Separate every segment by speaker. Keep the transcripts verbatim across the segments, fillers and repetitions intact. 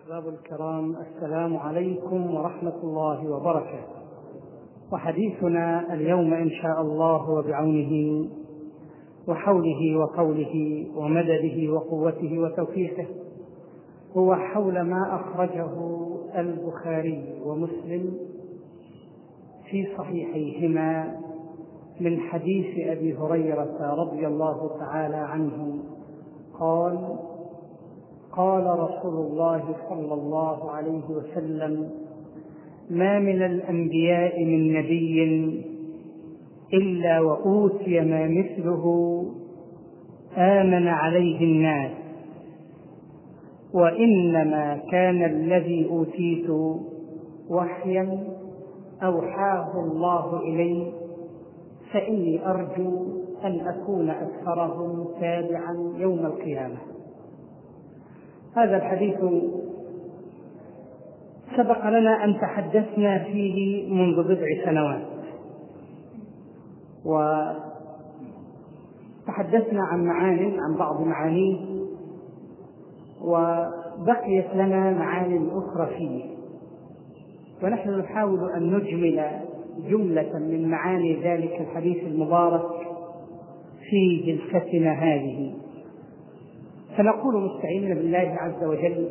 Speaker 1: أحباب الكرام، السلام عليكم ورحمة الله وبركاته. وحديثنا اليوم إن شاء الله وبعونه وحوله وقوله ومدده وقوته وتوفيقه هو حول ما أخرجه البخاري ومسلم في صحيحيهما من حديث أبي هريرة رضي الله تعالى عنه قال: قال رسول الله صلى الله عليه وسلم: ما من الأنبياء من نبي إلا وأوتي ما مثله آمن عليه الناس، وإنما كان الذي أوتيت وحيا أوحاه الله إلي، فإني أرجو أن أكون أكثرهم تابعا يوم القيامة. هذا الحديث سبق لنا أن تحدثنا فيه منذ بضع سنوات، وتحدثنا عن معان عن بعض معانيه، وبقيت لنا معان أخرى فيه، ونحن نحاول أن نجمل جملة من معاني ذلك الحديث المبارك في جلستنا هذه. فنقول مستعينين بالله عز وجل: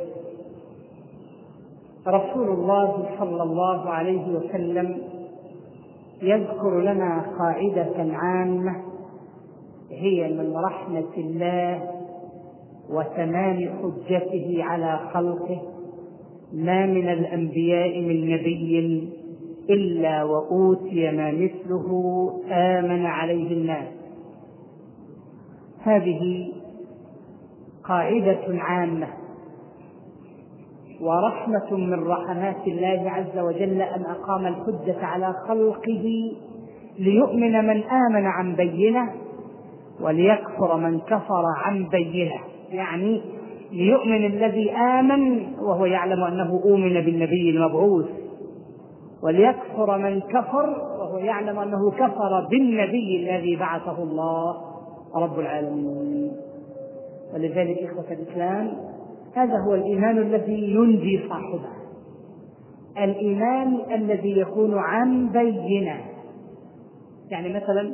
Speaker 1: رسول الله صلى الله عليه وسلم يذكر لنا قاعدة عامة هي من رحمة الله وتمام حجته على خلقه: ما من الأنبياء من نبي إلا وأوتي ما مثله آمن عليه الناس. هذه قاعدة عامة ورحمة من رحمات الله عز وجل أن أقام الحجة على خلقه ليؤمن من آمن عن بينة وليكفر من كفر عن بينة، يعني ليؤمن الذي آمن وهو يعلم أنه أؤمن بالنبي المبعوث، وليكفر من كفر وهو يعلم أنه كفر بالنبي الذي بعثه الله رب العالمين. ولذلك إخوة الإسلام، هذا هو الإيمان الذي ينجي صاحبه، الإيمان الذي يكون عن بينة. يعني مثلا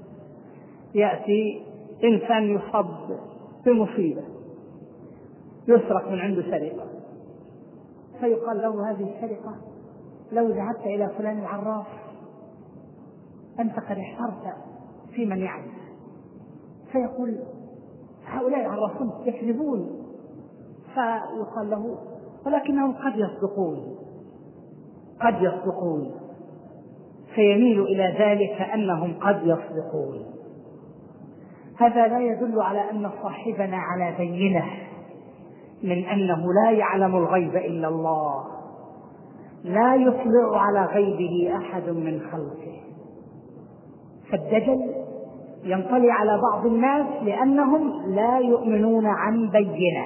Speaker 1: يأتي إنسان يصاب بمصيبة، يسرق من عنده سرقة، فيقال له: هذه السرقة لو ذهبت إلى فلان العراف أنت قد احترت في من يعرف. فيقول: هؤلاء العرافون يكذبون. فيقال له: ولكنهم قد يصدقون قد يصدقون فيميل إلى ذلك أنهم قد يصدقون. هذا لا يدل على أن صاحبنا على بينة من أنه لا يعلم الغيب إلا الله، لا يطلع على غيبه أحد من خلقه. فالدجل ينطلي على بعض الناس لأنهم لا يؤمنون عن بينة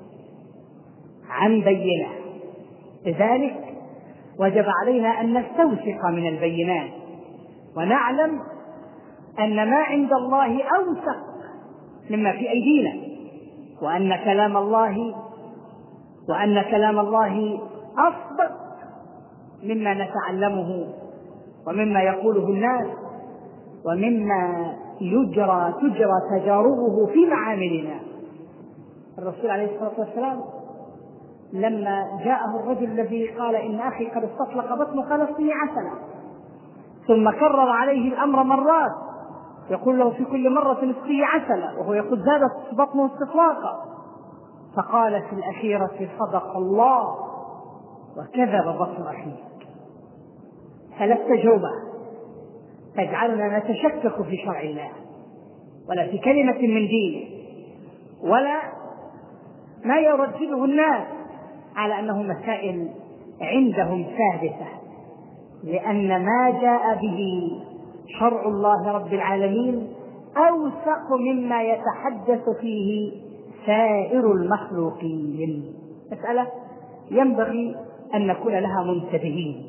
Speaker 1: عن بينة لذلك وجب علينا أن نستوثق من البينات، ونعلم أن ما عند الله أوثق مما في أيدينا، وأن كلام الله وأن كلام الله أصدق مما نتعلمه ومما يقوله الناس ومما يجرى تجرى تجاربه في معاملنا. الرسول عليه الصلاة والسلام لما جاءه الرجل الذي قال: إن أخي قد استطلق بطنه، قال: اسقني عسلا، ثم كرر عليه الأمر مرات، يقول له في كل مرة: اسقني عسلا، وهو يقول: زادت بطنه استطلاقا. فقال في الأخيرة: صدق الله وكذب بطن أخيك. ثلاث تجربة تجعلنا نتشكك في شرع الله ولا في كلمة من دينه، ولا ما يردده الناس على أنه مسائل عندهم ثابتة، لأن ما جاء به شرع الله رب العالمين أوثق مما يتحدث فيه سائر المخلوقين. مسألة ينبغي أن نكون لها منتبهين.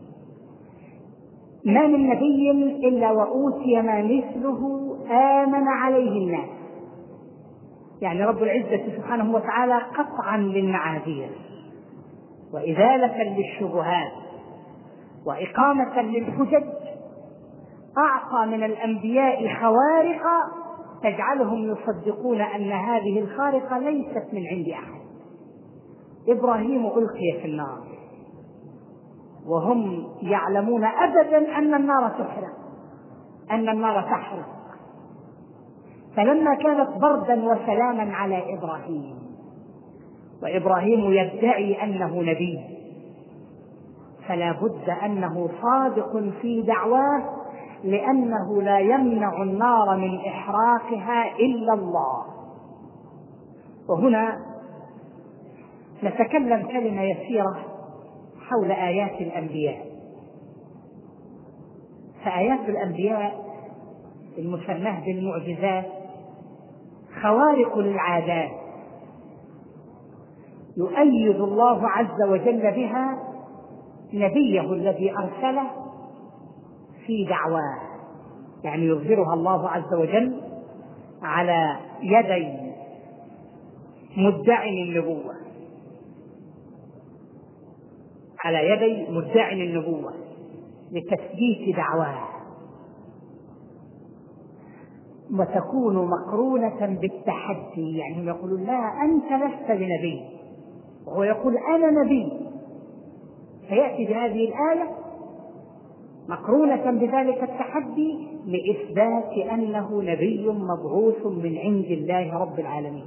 Speaker 1: ما من نبي إلا وأوتي ما مثله آمن عليه الناس. يعني رب العزة سبحانه وتعالى قطعا للمعاذير وإزالة للشبهات وإقامة للحجج أعطى من الأنبياء خوارق تجعلهم يصدقون أن هذه الخارقة ليست من عند أحد. إبراهيم ألقي في النار وهم يعلمون أبدا أن النار تحرق أن النار تحرق فلما كانت بردا وسلاما على إبراهيم وإبراهيم يدعي أنه نبي فلا بد أنه صادق في دعواه، لأنه لا يمنع النار من إحراقها إلا الله. وهنا نتكلم كلمة يسيرة حول آيات الأنبياء. فآيات الأنبياء المسماة بالمعجزات خوارق للعادات يؤيد الله عز وجل بها نبيه الذي أرسله في دعواه، يعني يظهرها الله عز وجل على يدي مدعي النبوة على يدي مدعي النبوة لتثبيت دعواه، وتكون مقرونة بالتحدي. يعني هم يقولون لا أنت لست بنبي، وهو يقول أنا نبي، فيأتي بهذه الآية مقرونة بذلك التحدي لإثبات أنه نبي مبعوث من عند الله رب العالمين.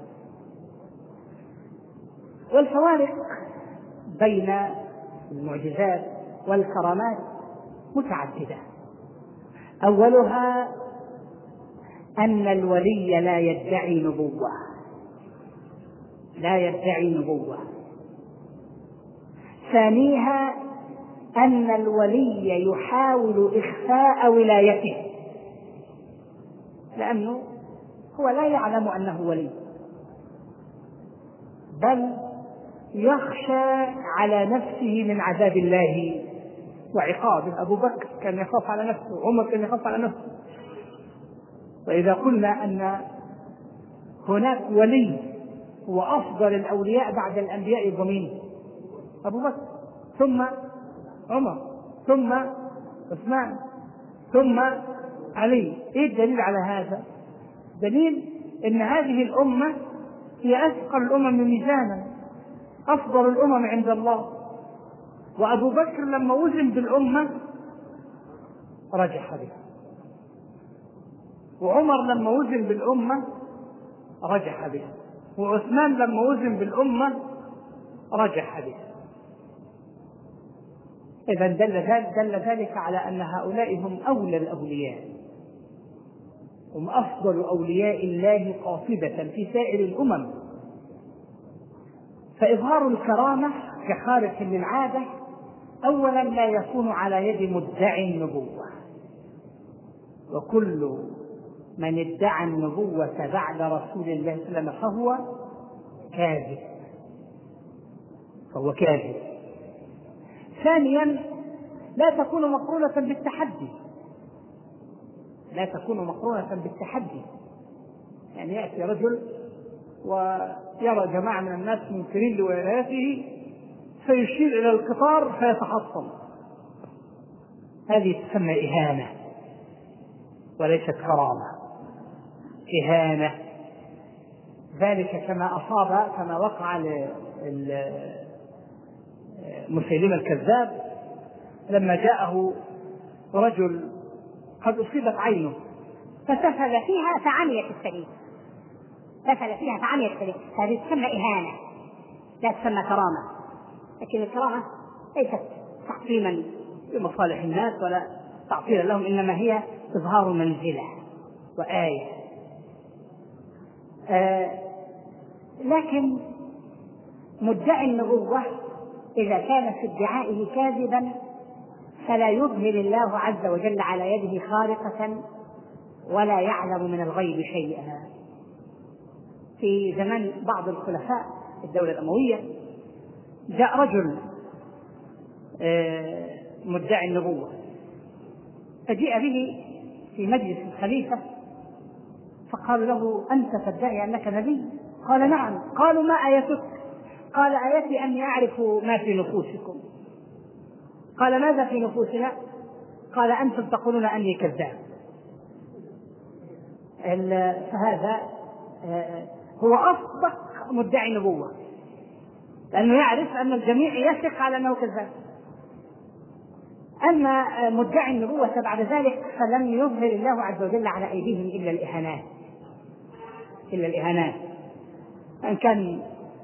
Speaker 1: والفوارق بين المعجزات والكرامات متعددة. أولها أن الولي لا يدعي نبوة لا يدعي نبوة ثانيها أن الولي يحاول إخفاء ولايته، لأنه هو لا يعلم أنه ولي، بل يخشى على نفسه من عذاب الله وعقابه. أبو بكر كان يخاف على نفسه، عمر كان يخاف على نفسه. وإذا قلنا أن هناك ولي هو أفضل الأولياء بعد الأنبياء الضمين، أبو بكر ثم عمر ثم عثمان ثم علي. إيه الدليل على هذا؟ دليل أن هذه الأمة هي أثقل الأمم ميزانا، أفضل الأمم عند الله. وأبو بكر لما وزن بالأمة رجح بها، وعمر لما وزن بالأمة رجح بها، وعثمان لما وزن بالأمة رجح بها. إذا دل ذلك, دل ذلك على أن هؤلاء هم أولى الأولياء، هم أفضل أولياء الله قاطبة في سائر الأمم. فإظهار الكرامة كخارق للعادة أولا لا يكون على يد مدعي النبوة، وكل من ادعى النبوة بعد رسول الله صلى الله عليه وسلم فهو كاذب فهو كاذب ثانيا لا تكون مقرونة بالتحدي لا تكون مقرونة بالتحدي يعني يأتي رجل ويرى جماعة من الناس منكرين لولايته فيشير إلى القطار فيتحصن. هذه تسمى إهانة وليست كرامة، إهانة. ذلك كما أصاب كما وقع لمسيلمة الكذاب لما جاءه رجل قد أصيبت عينه
Speaker 2: فتفل فيها فعميت السبيل تفل فيها فعميت السبيل. هذه تسمى إهانة لا تسمى كرامة. لكن الكرامة ليست تحطيما لمصالح الناس ولا تعطيلا لهم، إنما هي إظهار منزلة وآية. آه لكن مدعي النبوة إذا كان في ادعائه كاذبا فلا يظهر الله عز وجل على يده خارقة ولا يعلم من الغيب شيئا. في زمان بعض الخلفاء الدولة الأموية جاء رجل مدعي النبوة فجيء به في مجلس الخليفة فقال له: أنت تدعي أنك نبي؟ قال: نعم. قالوا: ما آيتك؟
Speaker 1: قال آيتي أني أعرف ما في نفوسكم. قال ماذا في نفوسنا؟ قال أنتم تقولون أني كذاب. فهذا هو أصدق مدعي نبوة، لأنه يعرف أن الجميع يثق على أنه كذاب. أما مدعي النبوة بعد ذلك فلم يظهر الله عز وجل على أيديهم إلا الإهانات، إلا الإهانات، أن كان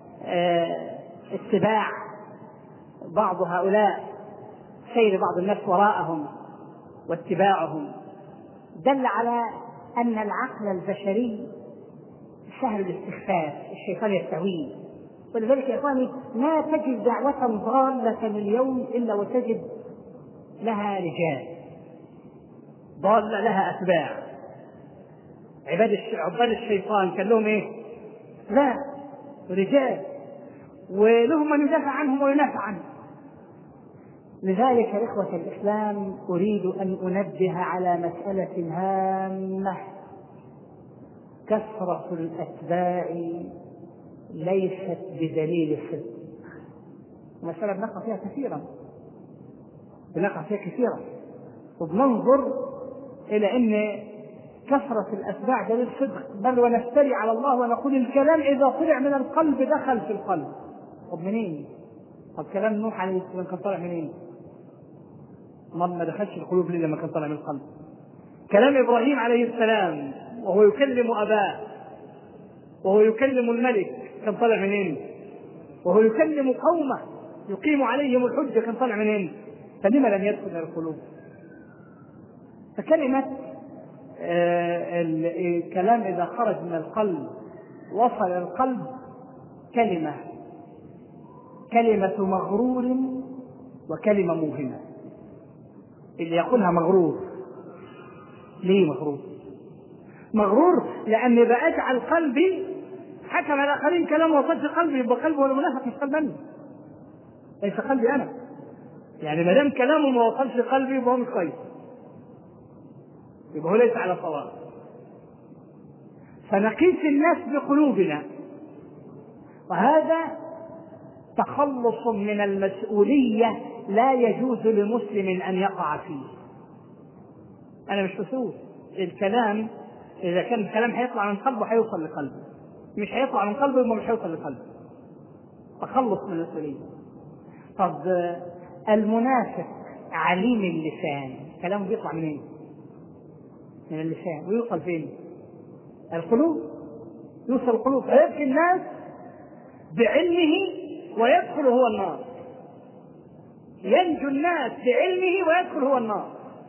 Speaker 1: اتباع بعض هؤلاء، سير بعض الناس وراءهم واتباعهم، دل على أن العقل البشري سهل الاستخفاف، الشيطان يستهويه. ولذلك يا إخواني لا تجد دعوة ضالة اليوم إلا وتجد لها رجال ضالة لها أتباع. عباد عباد الشيطان كان لهم إيه؟ لا، رجال، ولهم من يدافع عنهم وينافع عنهم. لذلك يا إخوة الإسلام أريد أن أنبه على مسألة هامة: كثرة الأتباع ليست بدليل الصدق. مسألة بنقع فيها كثيرا، بنقع فيها كثيرا، وبننظر إلى أن كثرة الأتباع دليل صدق، بل ونفتري على الله ونقول الكلام إذا طلع من القلب دخل في القلب. طب منين؟ طب كلام نوح عليه السلام كان طالع منين؟ ما دخلش القلوب ليه لما كان طالع من القلب؟ كلام إبراهيم عليه السلام وهو يكلم أباه وهو يكلم الملك كان طالع منين؟ وهو يكلم قومه يقيم عليهم الحجة كان طالع منين؟ فلما لم يدخل إلى القلوب؟ فكلمة آه الكلام إذا خرج من القلب وصل إلى القلب كلمة كلمة مغرور وكلمة موهمة. اللي يقولها مغرور. ليه مغرور؟ مغرور لأن بأجعل قلبي حكم الآخرين كلام وصل في قلبي، يبقى قلبه ولا منافق مش قلب مني، ليس قلبي أنا. يعني ما دام كلامه ما وصلش قلبي يبقى هو مش كويس، يبقى هو ليس على صواب. فنقيس الناس بقلوبنا، وهذا تخلص من المسؤولية لا يجوز لمسلم أن يقع فيه. أنا مش مسؤول، الكلام إذا كان الكلام هيطلع من قلبه هيوصل لقلبه، مش هيطلع من قلبه يبقى مش هيوصل لقلبه. تخلص من المسؤولية. طب المنافق عليم اللسان كلامه بيطلع منين؟ من اللسان، ويوصل فين؟ القلوب، يوصل القلوب، فيبكي الناس بعلمه ويدخل هو النار، ينجو الناس بعلمه ويدخل هو النار.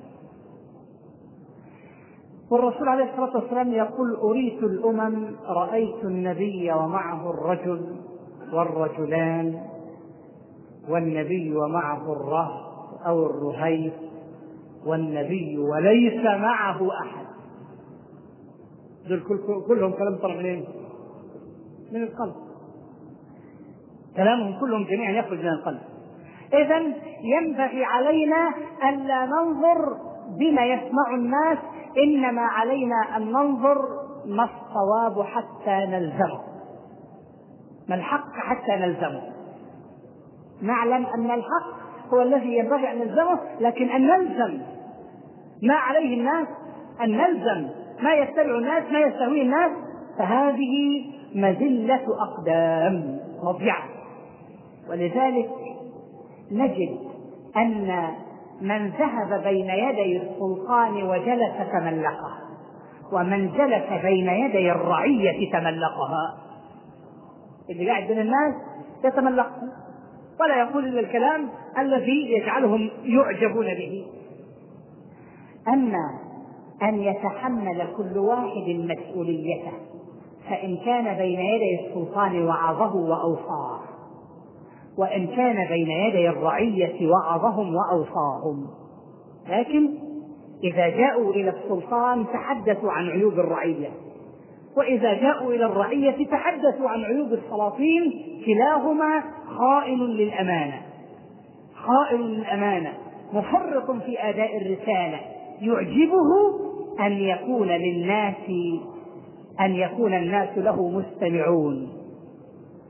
Speaker 1: والرسول عليه الصلاة والسلام يقول: أريت الأمم رأيت النبي ومعه الرجل والرجلان، والنبي ومعه الرهط أو الرهيب، والنبي وليس معه أحد. دول كلهم كلام طلع منين؟ من القلب. كلامهم كلهم جميعا يخرج من القلب. إذن ينبغي علينا ألا ننظر بما يسمع الناس، إنما علينا أن ننظر ما الصواب حتى نلزمه، ما الحق حتى نلزمه. نعلم أن الحق هو الذي ينبغي أن نلزمه، لكن أن نلزم ما عليه الناس، أن نلزم ما يتبع الناس، ما يستهوي الناس، فهذه مذلة أقدام مضيعة. ولذلك نجد أن من ذهب بين يدي السلطان وجلس تملقه، ومن جلس بين يدي الرعية تملقها. اللي قاعد بين الناس يتملقهم ولا يقول إلا الكلام الذي يجعلهم يعجبون به. أما أن يتحمل كل واحد مسؤوليته، فإن كان بين يدي السلطان وعظه وأوصاه، وإن كان بين يدي الرعية وعظهم وأوصاهم. لكن إذا جاءوا إلى السلطان تحدثوا عن عيوب الرعية، وإذا جاءوا إلى الرعية تحدثوا عن عيوب السلاطين. كلاهما خائن للأمانة، خائن للأمانة، مفرط في أداء الرسالة. يعجبه أن يكون للناس أن يكون الناس له مستمعون.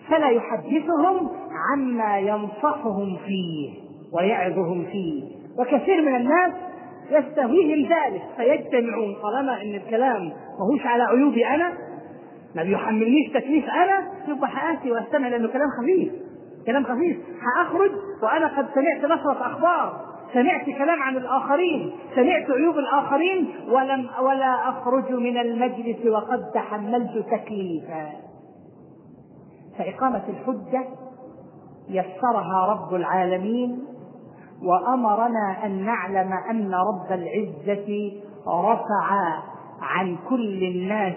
Speaker 1: فلا يحدثهم عما ينصحهم فيه ويعظهم فيه. وكثير من الناس يستهويهم ذلك فيجتمعون، طالما ان الكلام ماهوش على عيوبي انا، ما بيحملنيش تكليف انا، يبقى حآتي واستمع لانه كلام خفيف، كلام خفيف. هأخرج وانا قد سمعت نشرة اخبار، سمعت كلام عن الاخرين، سمعت عيوب الاخرين، ولم ولا اخرج من المجلس وقد تحملت تكليفا. فإقامة الحجة يسرها رب العالمين، وأمرنا أن نعلم أن رب العزة رفع عن كل الناس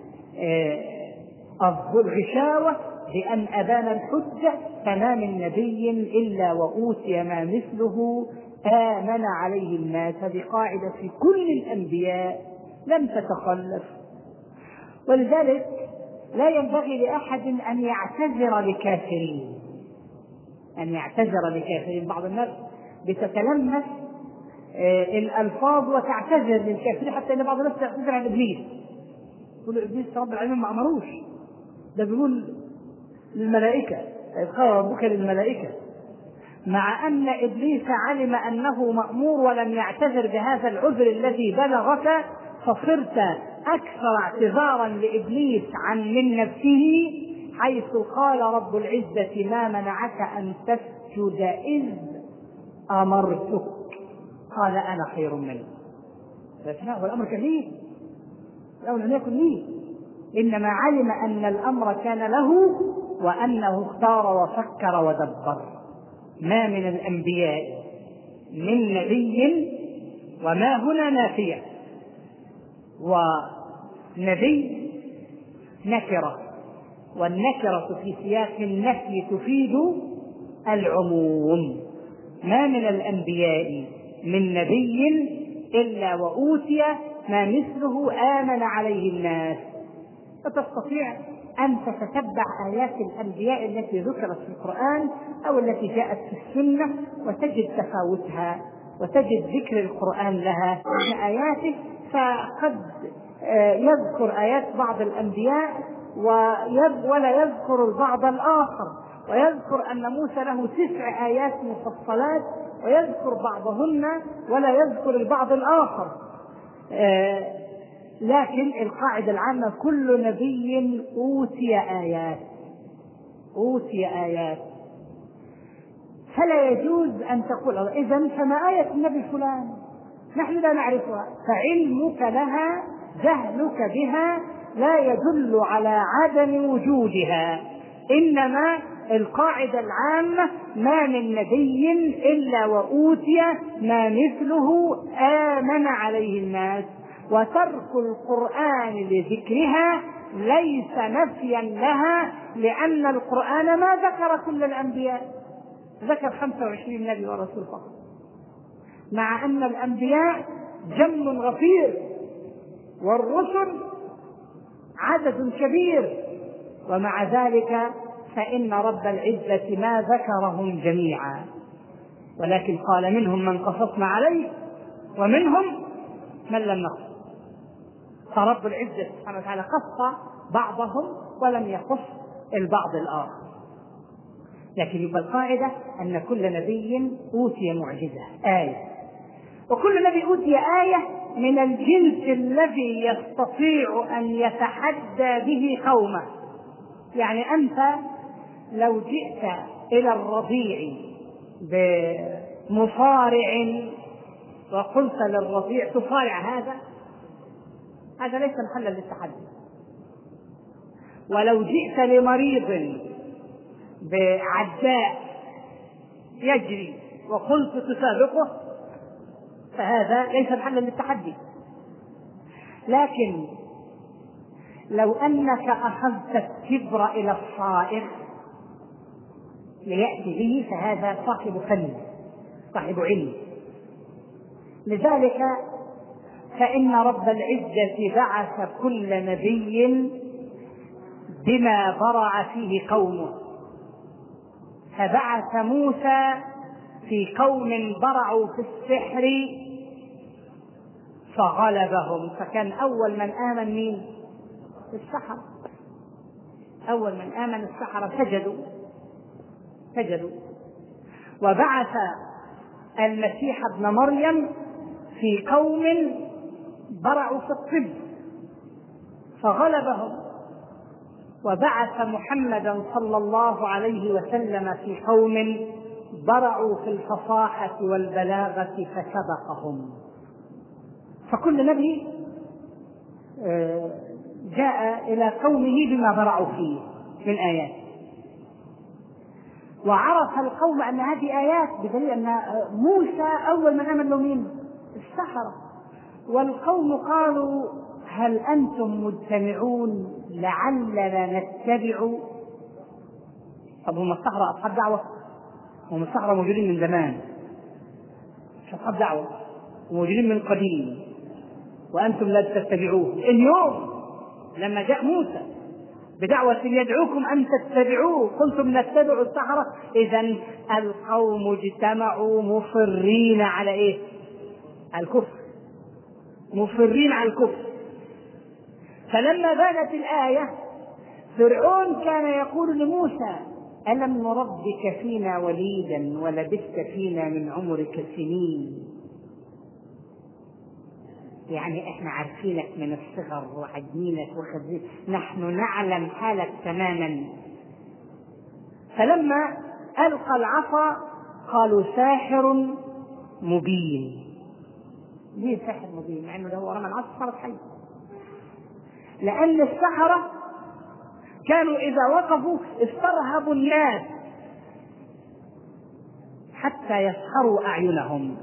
Speaker 1: الغشاوة بأن أبان الحجة، فما من نبي إلا وأوتي ما مثله آمن عليه الناس، بقاعدة في كل الأنبياء لم تتخلف. ولذلك لا ينبغي لأحد أن يعتذر لكافرين، أن يعتذر لكافرين. بعض الناس بتتلمس الألفاظ وتعتذر للكافرين، حتى أن بعض الناس تعتذر عن إبليس، يقول إبليس رب العالمين ما أمروش، ده بيقول للملائكة إذ قال ربك للملائكة، مع أن إبليس علم أنه مأمور ولم يعتذر بهذا العذر الذي بلغك، فصرت أكثر اعتذارا لإبليس عن من نفسه، حيث قال رب العزة ما منعك أن تسجد إذ أمرتك، قال أنا خير منه. فإنه الأمر كبير، الأمر لم يكن لي، إنما علم أن الأمر كان له وأنه اختار وفكر ودبر. ما من الأنبياء من نبي، وما هنا نافية، ونبي نكرة، والنكرة في سياق النفي تفيد العموم. ما من الأنبياء من نبي إلا وأوتي ما مثله آمن عليه الناس. فتستطيع أن تتتبع آيات الأنبياء التي ذكرت في القرآن أو التي جاءت في السنة وتجد تفاوتها، وتجد ذكر القرآن لها من آياته. فقد يذكر آيات بعض الأنبياء ولا يذكر البعض الآخر، ويذكر أن موسى له تسع آيات مفصلات ويذكر بعضهن ولا يذكر البعض الآخر. لكن القاعدة العامة كل نبي أوتي آيات، أوتي آيات، فلا يجوز أن تقول إذن فما آية النبي فلان نحن لا نعرفها، فعلمك لها جهلك بها لا يدل على عدم وجودها. إنما القاعدة العامة ما من نبي إلا وأوتي ما مثله آمن عليه الناس. وترك القرآن لذكرها ليس نفيا لها، لأن القرآن ما ذكر كل الأنبياء، ذكر خمسة وعشرين نبي ورسول فقط، مع أن الأنبياء جم غفير والرسل عدد كبير، ومع ذلك فإن رب العزة ما ذكرهم جميعا، ولكن قال منهم من قصصنا عليه ومنهم من لم نقص. فرب العزة سبحانه وتعالى قص بعضهم ولم يقص البعض الآخر. لكن يبقى القاعدة أن كل نبي أوتي معجزة آية، وكل نبي أوتي آية من الجنس الذي يستطيع أن يتحدى به قومه. يعني أنت لو جئت إلى الرضيع بمصارع وقلت للرضيع تصارع هذا، هذا ليس محلا للتحدي. ولو جئت لمريض بعداء يجري وقلت تسابقه، فهذا ليس محلا للتحدي. لكن لو أنك أخذت الكبر إلى الصائغ ليأتي به، فهذا صاحب فن صاحب علم. لذلك فإن رب العزة بعث كل نبي بما برع فيه قومه، فبعث موسى في قوم برعوا في السحر فغلبهم، فكان أول من آمن مين؟ السحر. أول من آمن السحرة سجدوا سجدوا وبعث المسيح ابن مريم في قوم برعوا في الطب فغلبهم، وبعث محمدا صلى الله عليه وسلم في قوم برعوا في الفصاحة والبلاغة فسبقهم. فكل نبي جاء إلى قومه بما برعوا فيه من آيات، وعرف القوم أن هذه آيات، بدليل أن موسى أول من آمن له مين؟ السحرة. والقوم قالوا هل أنتم مجتمعون لعلنا نتبع؟ طب هم السحرة أصحاب دعوة؟ هم السحرة موجودين من زمان، مش أصحاب دعوة، موجودين من قديم، وأنتم لا تتبعوه. اليوم لما جاء موسى بدعوة يدعوكم أن تتبعوه كنتم نتبع السحرة. إذن القوم اجتمعوا مصرين على إيه؟ الكفر، مصرين على الكفر. فلما بانت الآية فرعون كان يقول لموسى ألم نربك فينا وليدا ولبثت فينا من عمرك سنين؟ يعني احنا عارفينك من الصغر وعدنينك وخزينك، نحن نعلم حالك تماما. فلما ألقى العصا قالوا ساحر مبين. ليه ساحر مبين؟ مع انه لو رمى العصا صارت حي. لأن السحرة كانوا إذا وقفوا استرهبوا الناس حتى يسحروا أعينهم.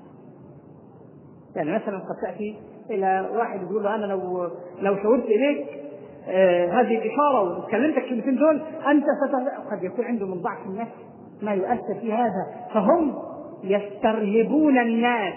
Speaker 1: يعني مثلا قد تأتي إلى واحد يقول له أنا لو لو شاورت إليك آه هذه الإشارة وكلمتك كلمتين دول أنت ستهدأ. قد يكون عنده من ضعف النفس ما يؤثر في هذا، فهم يسترهبون الناس.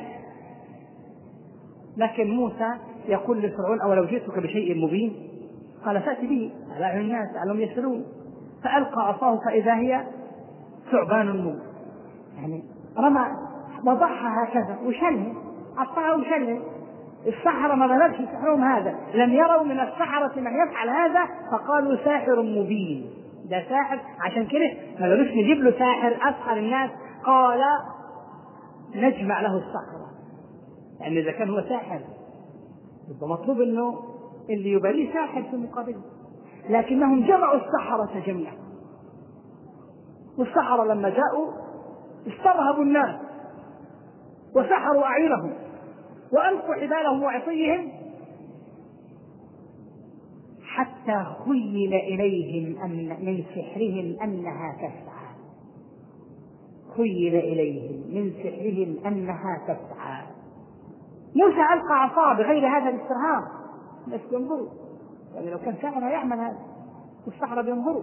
Speaker 1: لكن موسى يقول لفرعون أولو جئتك بشيء مبين؟ قال فأتي به على أعين الناس لعلهم يسألون. فألقى عصاه فإذا هي ثعبان مبين، يعني رمى وضعها هكذا وشله، عطاها وشله. السحرة ما بلغش سحرهم هذا، لم يروا من السحرة من يفعل هذا فقالوا ساحر مبين. ده ساحر، عشان كده ما بلغش نجيب له ساحر أسحر الناس، قال نجمع له السحرة. لأن يعني إذا كان هو ساحر يبقى مطلوب إنه اللي يباليه ساحر في المقابل، لكنهم جمعوا السحرة جميعا. والسحرة لما جاءوا استرهبوا الناس وسحروا أعينهم وألقوا حبالهم وعصيهم حتى خيل إليهم أن من سحرهم أنها تسعى. خيل إليهم من سحرهم أنها تسعى. موسى ألقى عصاه بغير هذا الاسترهاب، الناس ينظروا، يعني لو كان ساحر يعمل هذا، والسحرة بينظروا.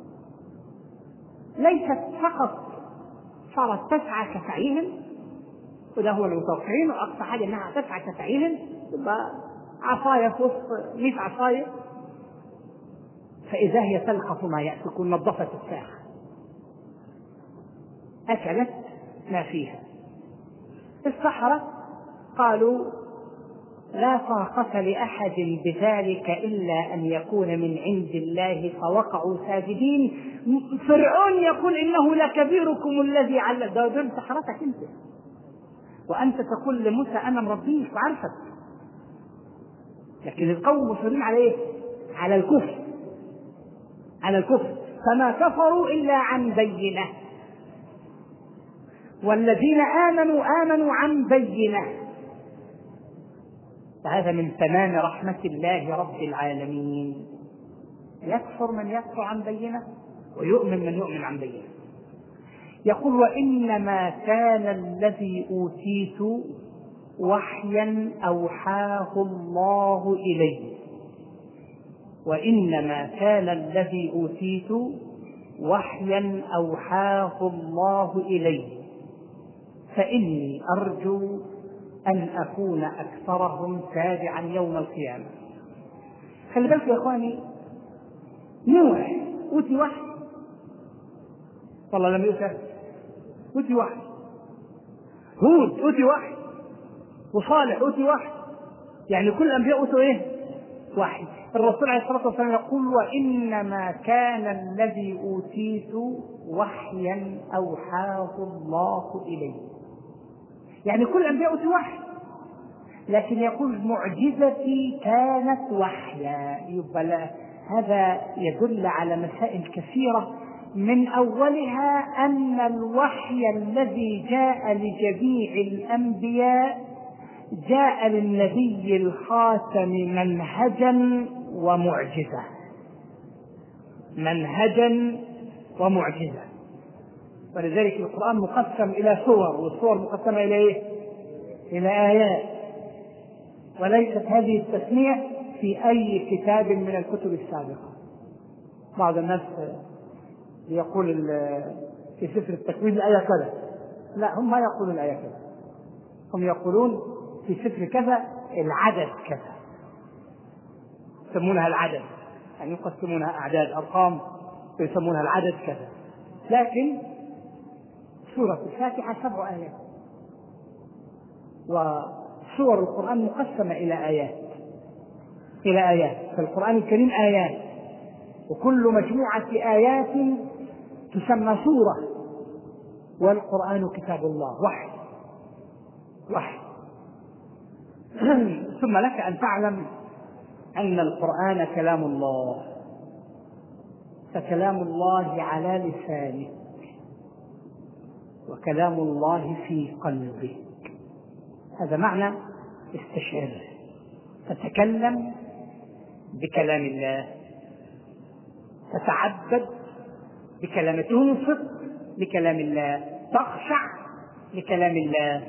Speaker 1: ليست فقط صارت تسعى كسعيهم، وده هو المتوقعين، وأقصى حاجة أنها تسعى كسعيهم، تبقى عصاية في وسط مئة عصاية، فإذا هي تلقف ما يأكل، نظفت الساحة أكلت ما فيها. السحرة قالوا لا طاقة لأحد بذلك إلا أن يكون من عند الله، فوقعوا ساجدين. فرعون يقول إنه لكبيركم الذي علم، ده دول سحرتك أنت، وأنت تقول لموسى أنا مربيك وعرفك. لكن القوم مصرين على إيه؟ على الكفر، على الكفر، فما كفروا إلا عن بينة، والذين آمنوا آمنوا عن بينة. فهذا من تمام رحمة الله رب العالمين، يكفر من يكفر عن بينة ويؤمن من يؤمن عن بينة. يقول وإنما كان الذي أوتيت وحيا أوحاه الله إلي. وإنما كان الذي أوتيت وحيا أوحاه الله إلي، فإني أرجو أن أكون أكثرهم تابعا يوم القيامة. خلي بالك يا إخواني، نوح أوتي وحي، والله لم يؤتى، أوتي وحي. هود أوتي وحي، وصالح أوتي وحي، يعني كل الأنبياء أوتوا إيه؟ وحي. الرسول عليه الصلاة والسلام يقول وإنما كان الذي أوتيت وحيا أوحاه الله إليه، يعني كل الأنبياء أوتوا وحي، لكن يقول معجزتي كانت وحيا. يبقى هذا يدل على مسائل كثيرة، من أولها أن الوحي الذي جاء لجميع الأنبياء جاء للنبي الخاتم منهجا ومعجزة، منهجا ومعجزة. ولذلك القرآن مقسم إلى سور، والسور مقسمة إلى إيه؟ إلى آيات، وليست هذه التسمية في أي كتاب من الكتب السابقة. بعض الناس يقول في سفر التكوين الآية كذا، لا، هم ما يقولون الآية كذا، هم يقولون في سفر كذا العدد كذا، يسمونها العدد، يعني يقسمونها أعداد أرقام ويسمونها العدد كذا. لكن سورة الفاتحة سبع آيات، وسور القرآن مقسمة إلى آيات، إلى آيات. فالقرآن الكريم آيات، وكل مجموعة آيات تسمى سورة. والقرآن كتاب الله، وحي وحي. ثم لك أن تعلم أن القرآن كلام الله، فكلام الله على لسانك وكلام الله في قلبك. هذا معنى استشعر، تتكلم بكلام الله، تتعبد بكلام، تنصت لكلام الله، تخشع لكلام الله.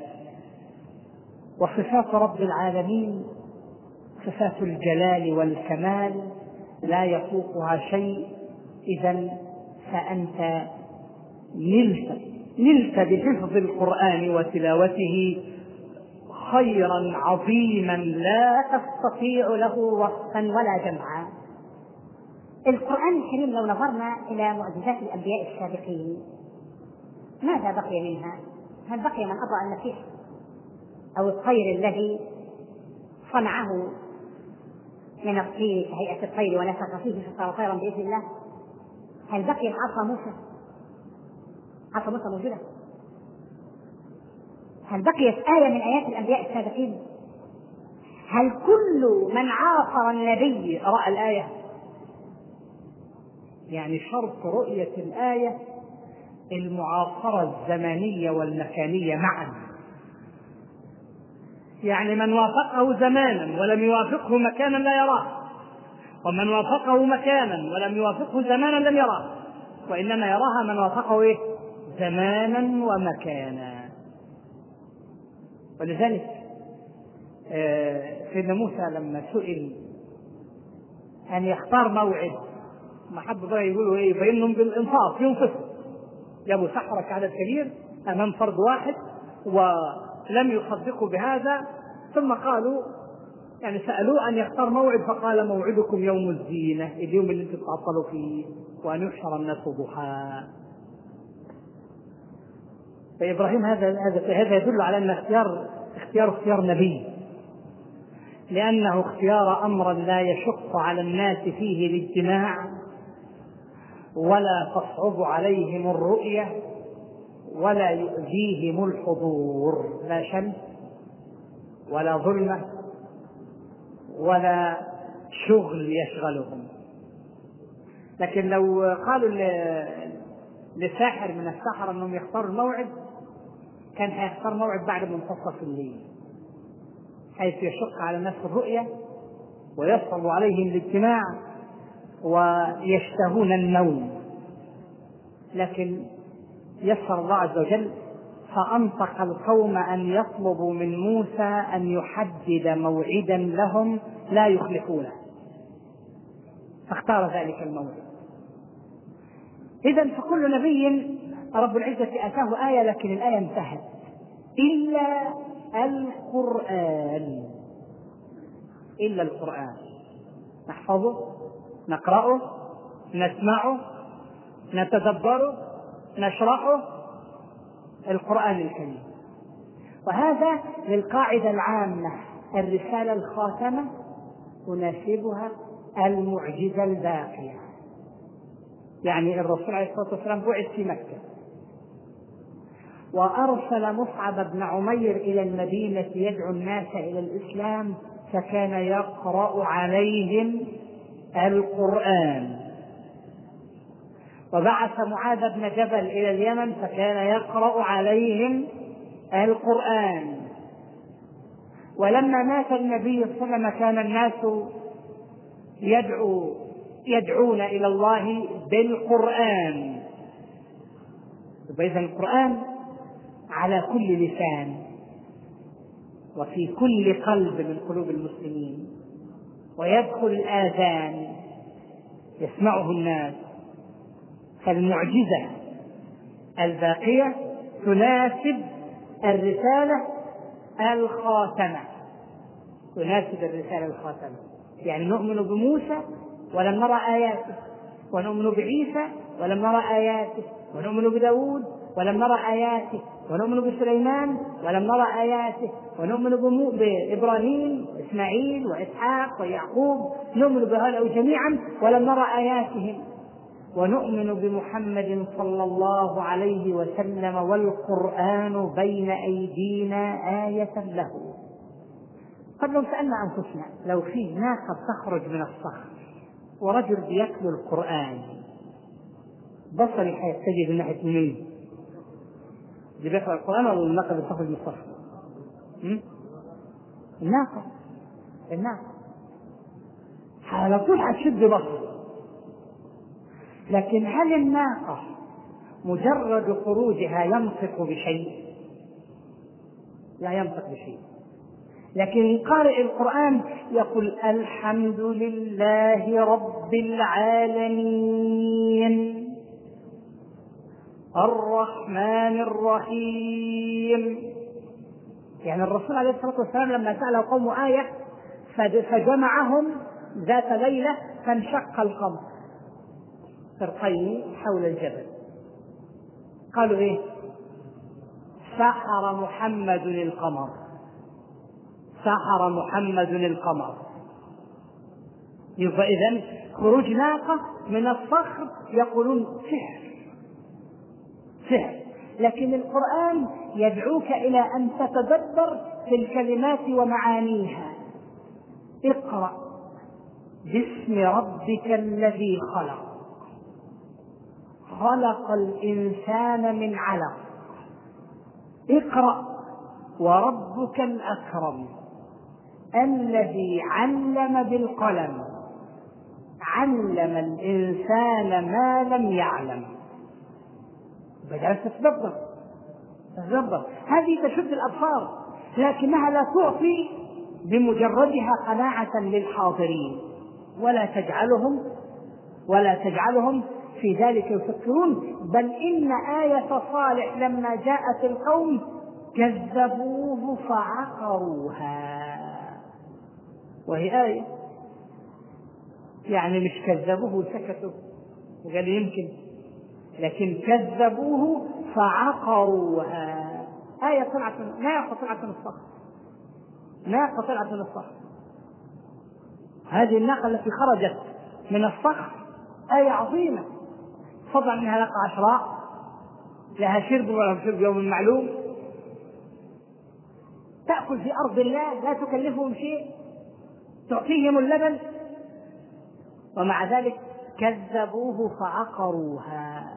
Speaker 1: وصفات رب العالمين صفات الجلال والكمال لا يفوقها شيء. إذن فأنت نلت نلت بحفظ القرآن وتلاوته خيرا عظيما لا تستطيع له وصفا ولا جمعا.
Speaker 2: القرآن الكريم لو نظرنا إلى معجزات الأنبياء السابقين ماذا بقي منها؟ هل بقي من أضاء المسيح أو الطير الذي صنعه من الطين كهيئة الطير ونفخ فيه فصار طيرا بإذن الله؟ هل بقي عصا موسى؟ عصا موسى موجودة؟ هل بقيت آية من آيات الأنبياء السابقين؟ هل كل من عاصر النبي رأى الآية؟
Speaker 1: يعني شرط رؤية الآية المعاصرة الزمانية والمكانية معا. يعني من وافقه زمانا ولم يوافقه مكانا لا يراه، ومن وافقه مكانا ولم يوافقه زمانا لم يراه، وإنما يراها من وافقه إيه؟ زمانا ومكانا. ولذلك سيدنا موسى لما سئل أن يختار موعد، ما حد بقى يقولوا إيه، يبينهم بالإنصاف، ينصفوا، جابوا سحرة عدد كبير أمام فرد واحد ولم يصدقوا بهذا، ثم قالوا يعني سألوه أن يختار موعد، فقال موعدكم يوم الزينة، اليوم اللي انتم تعطلوا فيه، وأن يحشر الناس ضحى. فإبراهيم هذا هذا يدل على أن اختيار اختيار اختيار نبي، لأنه اختيار أمرا لا يشق على الناس فيه الاجتماع ولا تصعب عليهم الرؤية ولا يؤذيهم الحضور، لا شمس ولا ظلمة ولا شغل يشغلهم. لكن لو قالوا لساحر من السحرة أنهم يختاروا الموعد، كان هيختار موعد بعد منتصف الليل حيث يشق على الناس الرؤية ويصعب عليهم الاجتماع ويشتهون النوم. لكن يسر الله عز وجل فأنطق القوم أن يطلبوا من موسى أن يحدد موعدا لهم لا يخلفونه، فاختار ذلك الموعد. إذن فكل نبي رب العزة آتاه آية، لكن الآية انتهت، إلا القرآن، إلا القرآن نحفظه، نقرأه، نسمعه، نتدبره، نشرحه، القرآن الكريم. وهذا للقاعدة العامة، الرسالة الخاتمة تناسبها المعجزة الباقية. يعني الرسول عليه الصلاة والسلام بعث في مكة، وأرسل مصعب بن عمير إلى المدينة يدعو الناس إلى الإسلام، فكان يقرأ عليهم القرآن. وبعث معاذ بن جبل إلى اليمن، فكان يقرأ عليهم القرآن. ولما مات النبي صلى الله عليه وسلم كان الناس يدعو يدعون إلى الله بالقرآن. فإذا القرآن على كل لسان وفي كل قلب من قلوب المسلمين، ويدخل الآذان يسمعه الناس. فالمعجزة الباقية تناسب الرسالة الخاتمة، تناسب الرسالة الخاتمة. يعني نؤمن بموسى ولم نرى آياته، ونؤمن بعيسى ولم نرى آياته، ونؤمن بداود ولم نرى آياته، ونؤمن بسليمان ولم نرى آياته، ونؤمن بإبراهيم وإسماعيل وإسحاق ويعقوب، نؤمن بهؤلاء جميعا ولم نرى آياتهم. ونؤمن بمحمد صلى الله عليه وسلم والقرآن بين أيدينا آية له. قد لو سألنا أنفسنا، لو في ناقة تخرج من الصخر ورجل بيتلو القرآن، بصري حيتجه من ناحية مين؟ اللي بيقرأ القرآن ولا الناقة اللي تخرج من الصخر؟ الناقة الناقة على طول حتشد بصر. لكن هل الناقة مجرد خروجها ينطق بشيء؟ لا ينطق بشيء. لكن قارئ القرآن يقول الحمد لله رب العالمين الرحمن الرحيم. يعني الرسول عليه الصلاة والسلام لما سأله قوم آية فجمعهم ذات ليلة فانشق القمر فرقين حول الجبل، قالوا ايه؟ سحر محمد القمر، سحر محمد القمر. يبقى إذن خروج ناقة من الصخر يقولون سحر سحر. لكن القرآن يدعوك إلى أن تتدبر في الكلمات ومعانيها. اقرأ باسم ربك الذي خلق، خلق الإنسان من علق. اقرأ وربك الأكرم الذي علم بالقلم، علم الإنسان ما لم يعلم. بدأت تتدبر تتدبر هذه تشد الأبصار، لكنها لا تعطي بمجردها قناعة للحاضرين، ولا تجعلهم ولا تجعلهم في ذلك يفكرون. بل إن آية صالح لما جاءت القوم كذبوه فعقروها، وهي آية. يعني مش كذبوه وسكتوا وقالوا يمكن، لكن كذبوه فعقروها. آية طلعت ناقة طلعت من الصخر، ناقة طلعت من الصخر. هذه الناقة التي خرجت من الصخر آية عظيمة، فضلا منها ناقة عشراء لها شرب ولا شرب يوم معلوم، تأكل في أرض الله لا تكلفهم شيء، تعطيهم اللبن، ومع ذلك كذبوه فعقروها.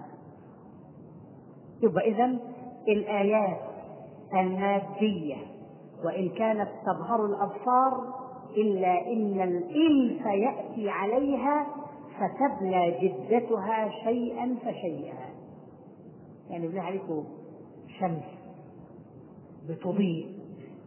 Speaker 1: يبقى إذن الآيات المادية وإن كانت تظهر الأبصار إلا إن الإنس يأتي عليها فتبلى جدتها شيئا فشيئا. يعني بالله عليكم شمس بتضيء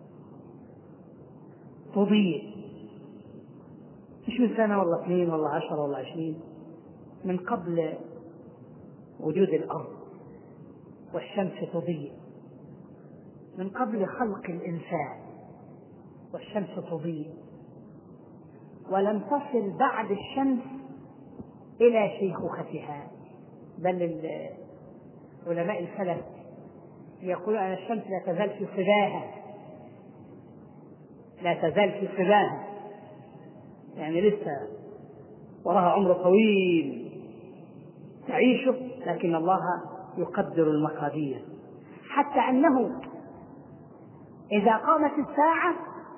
Speaker 1: تضيء مش من سنة ولا اثنين ولا عشرة ولا عشرين، من قبل وجود الأرض والشمس تضيء، من قبل خلق الإنسان والشمس تضيء، ولم تصل بعد الشمس إلى شيخوختها. بل علماء الفلك يقولون أن الشمس لا تزال في صباها، لا تزال في صباها، يعني لسه وراها عمر طويل تعيشه، لكن الله يقدر المقادير، حتى أنه إذا قامت الساعة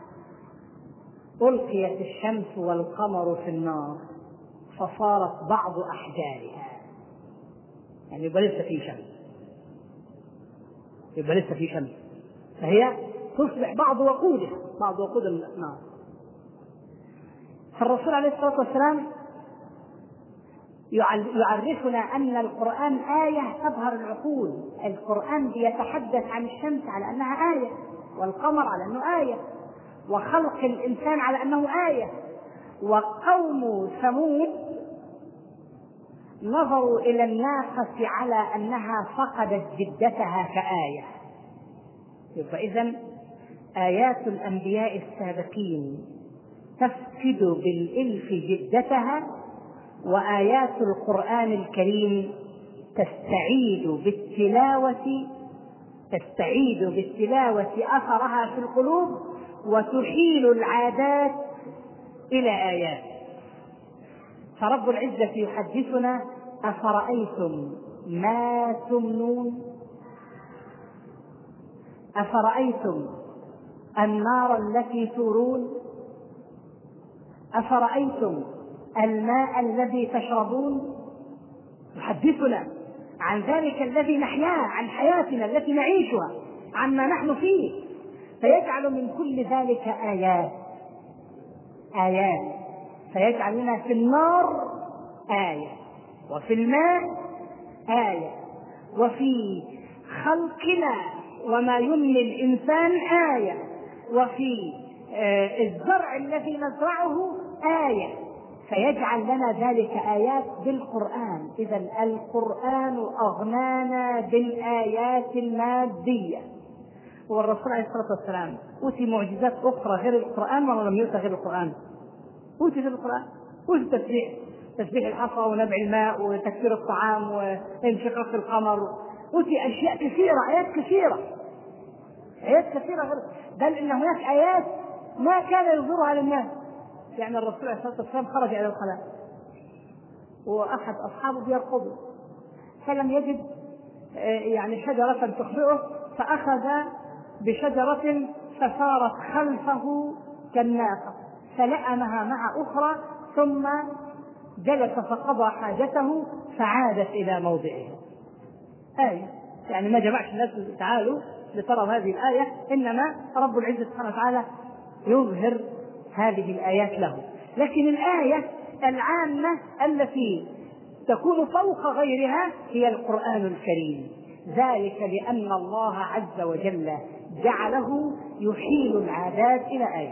Speaker 1: ألقيت الشمس والقمر في النار فصارت بعض أحجارها، يعني يبقى لسه في شمس، يبقى لسه في شمس، فهي تصبح بعض وقودها، بعض وقود النار. فالرسول عليه الصلاة والسلام يعرفنا أن القرآن آية تظهر العقول. القرآن بيتحدث عن الشمس على أنها آية، والقمر على أنه آية، وخلق الإنسان على أنه آية. وقوم ثمود نظروا إلى الناقة على أنها فقدت جدتها كآية. فإذن آيات الأنبياء السابقين تفقد بالإلف جدتها، وآيات القرآن الكريم تستعيد بالتلاوة تستعيد بالتلاوة أثرها في القلوب وتحيل العادات إلى آيات. فرب العزة يحدثنا: أفرأيتم ما تمنون، أفرأيتم النار التي تورون، أفرأيتم الماء الذي تشربون. يحدثنا عن ذلك الذي نحياه، عن حياتنا التي نعيشها، عما نحن فيه، فيجعل من كل ذلك آيات آيات فيجعل لنا في النار آية، وفي الماء آية، وفي خلقنا وما يملي الإنسان آية، وفي الزرع الذي نزرعه آية، فيجعل لنا ذلك آيات بالقرآن. إذن القرآن أغنانا بالآيات المادية. والرسول عليه الصلاة والسلام أوتي معجزات أخرى غير القرآن ولا لم يؤتى غير القرآن؟ أوتي غير القرآن، أوتي تسبيح تسبيح الحصى ونبع الماء وتكسير الطعام وانشقاق القمر، أوتي أشياء كثيرة، آيات كثيرة آيات كثيرة غير. بل إن هناك آيات ما كان يظهرها للناس. يعني الرسول عليه الصلاة والسلام خرج إلى الخلاء وأحد أصحابه بيرقضوا، فلم يجد يعني شجرة تخبئه، فأخذ بشجرة فصارت خلفه كالناقة، فلأمها مع أخرى، ثم جلس فقضى حاجته فعادت إلى موضعها. آية، يعني ما جمعش الناس تعالوا لترى هذه الآية، إنما رب العزة سبحانه وتعالى يظهر هذه الآيات له. لكن الآية العامة التي تكون فوق غيرها هي القرآن الكريم، ذلك لأن الله عز وجل جعله يحيل العادات إلى آية.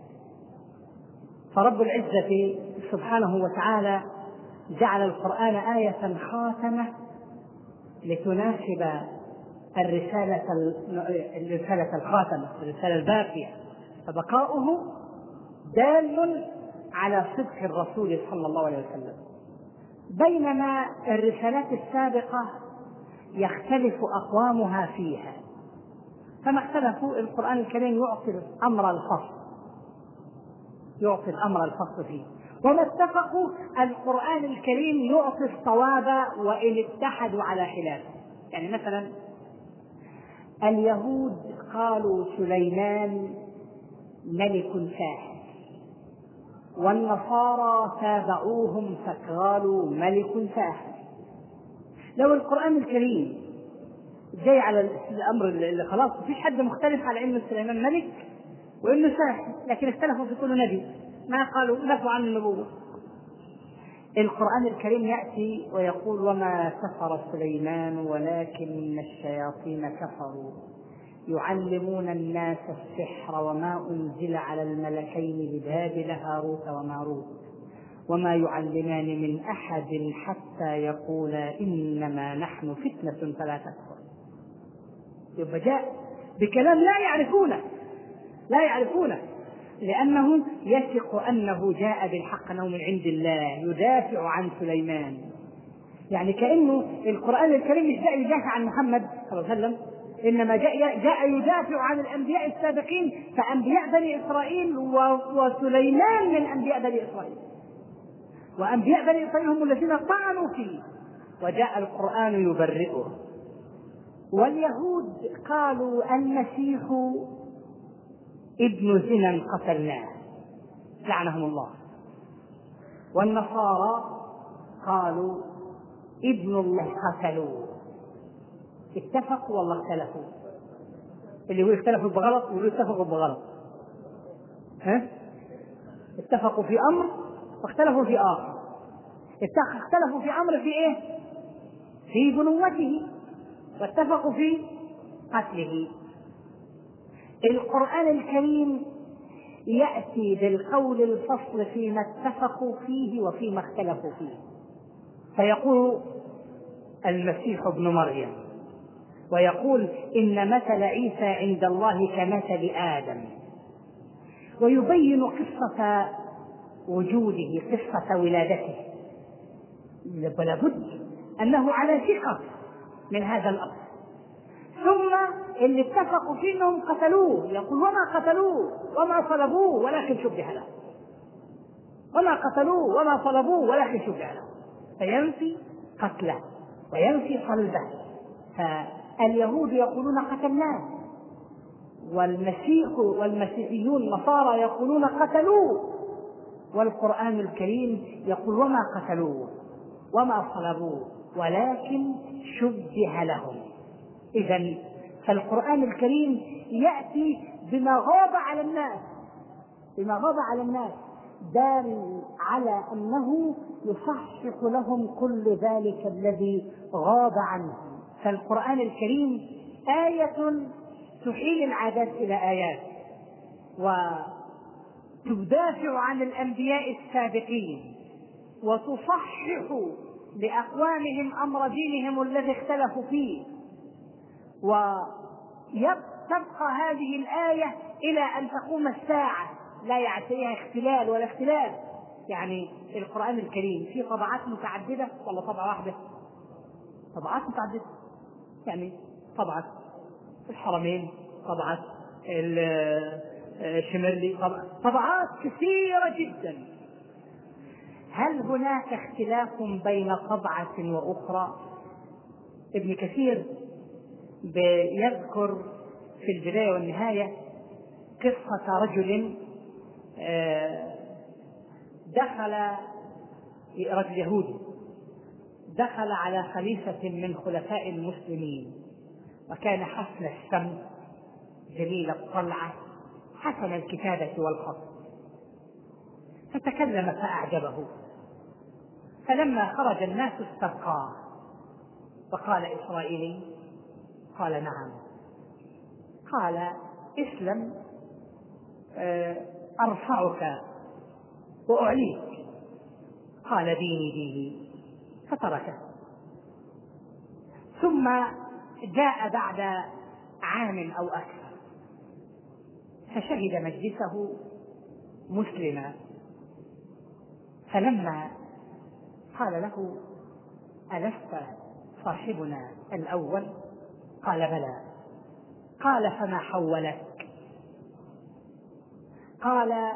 Speaker 1: فرب العزة سبحانه وتعالى جعل القرآن آية خاتمة لتناسب الرسالة الرسالة الخاتمة، الرسالة الباقية، فبقاؤه دال على صدق الرسول صلى الله عليه وسلم. بينما الرسالات السابقة يختلف أقوامها فيها، فما اختلفوا القرآن الكريم يعطي الأمر الفصل يعطي الأمر الفصل فيه، وما اتفقوا القرآن الكريم يعطي الصواب وإن اتحدوا على خلافه. يعني مثلا اليهود قالوا سليمان ملك ساحر، والنصارى تابعوهم فقالوا ملك ساحر. لو القرآن الكريم جاي على الأمر اللي خلاص مفيش حد مختلف على إنه سليمان ملك وإنه ساحر، لكن اختلفوا في كل نبي، ما قالوا نفوا عن النبوة. القرآن الكريم يأتي ويقول وما كفر سليمان ولكن الشياطين كفروا يعلمون الناس السحر وما أنزل على الملكين ببابل هاروت وماروت وما يعلمان من أحد حتى يقولا إنما نحن فتنة فلا تكفر. يبقى جاء بكلام لا يعرفونه لا يعرفونه لأنه يثق أنه جاء بالحق، أنه من عند الله يدافع عن سليمان. يعني كأنه القرآن الكريم مش جاء يدافع عن محمد صلى الله عليه وسلم، إنما جاء, جاء يدافع عن الأنبياء السابقين، فأنبياء بني إسرائيل وسليمان من أنبياء بني إسرائيل، وأنبياء بني إسرائيل هم الذين طعنوا فيه، وجاء القرآن يبرئه. واليهود قالوا المسيح ابن زنا قتلناه لعنهم الله، والنصارى قالوا ابن الله قتلوه. اتفقوا والله اختلفوا، اللي يقول اختلفوا بغلط واللي اتفقوا بغلط. ها؟ اتفقوا في أمر واختلفوا في آخر. اختلفوا في أمر في إيه؟ في بنوته، واتفقوا في قتله. القرآن الكريم يأتي بالقول الفصل فيما اتفقوا فيه وفيما اختلفوا فيه، فيقول المسيح ابن مريم، ويقول إن مثل عيسى عند الله كمثل آدم، ويبين قصة وجوده، قصة ولادته، ولابد أنه على ثقة من هذا الأمر. ثم اللي اتفقوا فيه انهم قتلوه، يقول وما قتلوه وما صلبوه ولكن شبه له، وما قتلوه وما صلبوه ولكن شبه له، فينفي قتله وينفي صلبه. فاليهود يقولون قتلناه، والمسيح والمسيحيون النصارى يقولون قتلوه، والقرآن الكريم يقول وما قتلوه وما صلبوه ولكن شبه لهم. إذن فالقرآن الكريم يأتي بما غاب على الناس، بما غاب على الناس دال على أنه يصحح لهم كل ذلك الذي غاب عنهم. فالقرآن الكريم آية تحيل العادات إلى آيات، وتدافع عن الأنبياء السابقين، وتصحح لأقوامهم أمر دينهم الذي اختلفوا فيه، ويبقى هذه الآية إلى أن تقوم الساعة لا يعتريها اختلال ولا اختلاف. يعني القرآن الكريم في طبعات متعددة ولا طبعة واحدة؟ طبعات متعددة، يعني طبعة الحرمين، طبعة الشمرلي، طبعات كثيرة جدا. هل هناك اختلاف بين طبعة وأخرى؟ ابن كثير بيذكر في البداية والنهاية قصة رجل دخل رجل يهودي دخل على خليفة من خلفاء المسلمين، وكان حسن السمت جميل الطلعة حسن الكتابة والخط، فتكلم فأعجبه، فلما خرج الناس استرقاه فقال إسرائيلي؟ قال نعم. قال اسلم أرفعك وأعليك. قال ديني ديني، فتركه. ثم جاء بعد عام أو أكثر فشهد مجلسه مسلما، فلما قال له ألست صاحبنا الأول؟ قال بلى. قال فما حولك؟ قال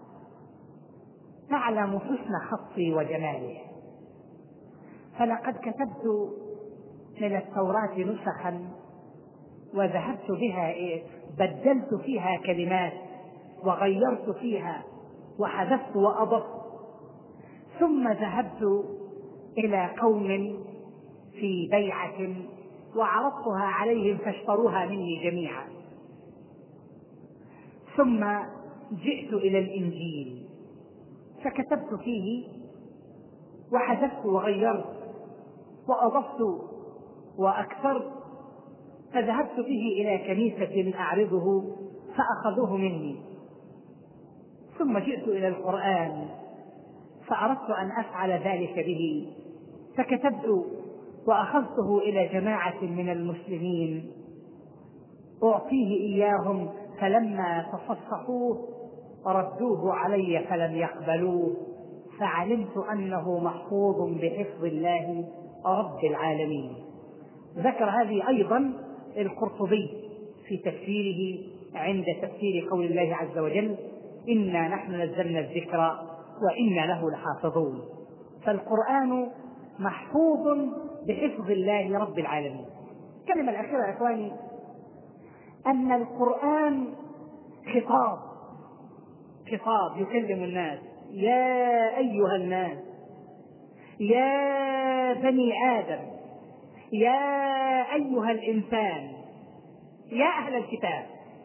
Speaker 1: تعلم حسن خطي وجماله، فلقد كتبت من التوراة نسخا وذهبت بها إيه بدلت فيها كلمات وغيرت فيها وحذفت وأضفت، ثم ذهبت إلى قوم في بيعة وعرضتها عليهم فاشتروها مني جميعا، ثم جئت إلى الإنجيل فكتبت فيه وحذفت وغيرت وأضفت وأكثرت، فذهبت به إلى كنيسة أعرضه فأخذوه مني، ثم جئت إلى القرآن فأردت أن أفعل ذلك به، فكتبت وأخذته إلى جماعة من المسلمين أعطيه إياهم، فلما تصفحوه ردوه علي فلم يقبلوه، فعلمت أنه محفوظ بحفظ الله رب العالمين. ذكر هذه أيضا القرطبي في تفسيره عند تفسير قول الله عز وجل: إنا نحن نزلنا الذكر وإنا له لحافظون. فالقرآن محفوظ بحفظ الله رب العالمين. الكلمة الأخيرة يا إخواني أن القرآن خطاب خطاب يكلم الناس: يا أيها الناس، يا بني آدم، يا أيها الإنسان، يا أهل الكتاب.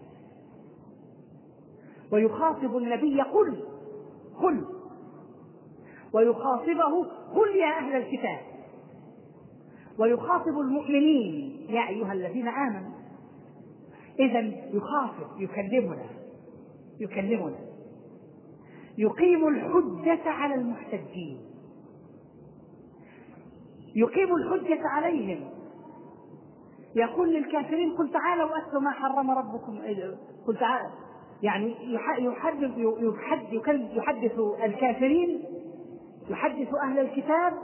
Speaker 1: ويخاطب النبي: قل قل ويخاطبه: قل يا أهل الكتاب. ويخاطب المؤمنين: يا أيها الذين آمنوا. إذن يخاطب، يكلمنا يكلمنا يقيم الحجة على المحتجين، يقيم الحجة عليهم. يقول للكافرين: قل تعالوا واتلوا ما حرم ربكم. قل تعالوا، يعني يحدث يحدث الكافرين، يحدث أهل الكتاب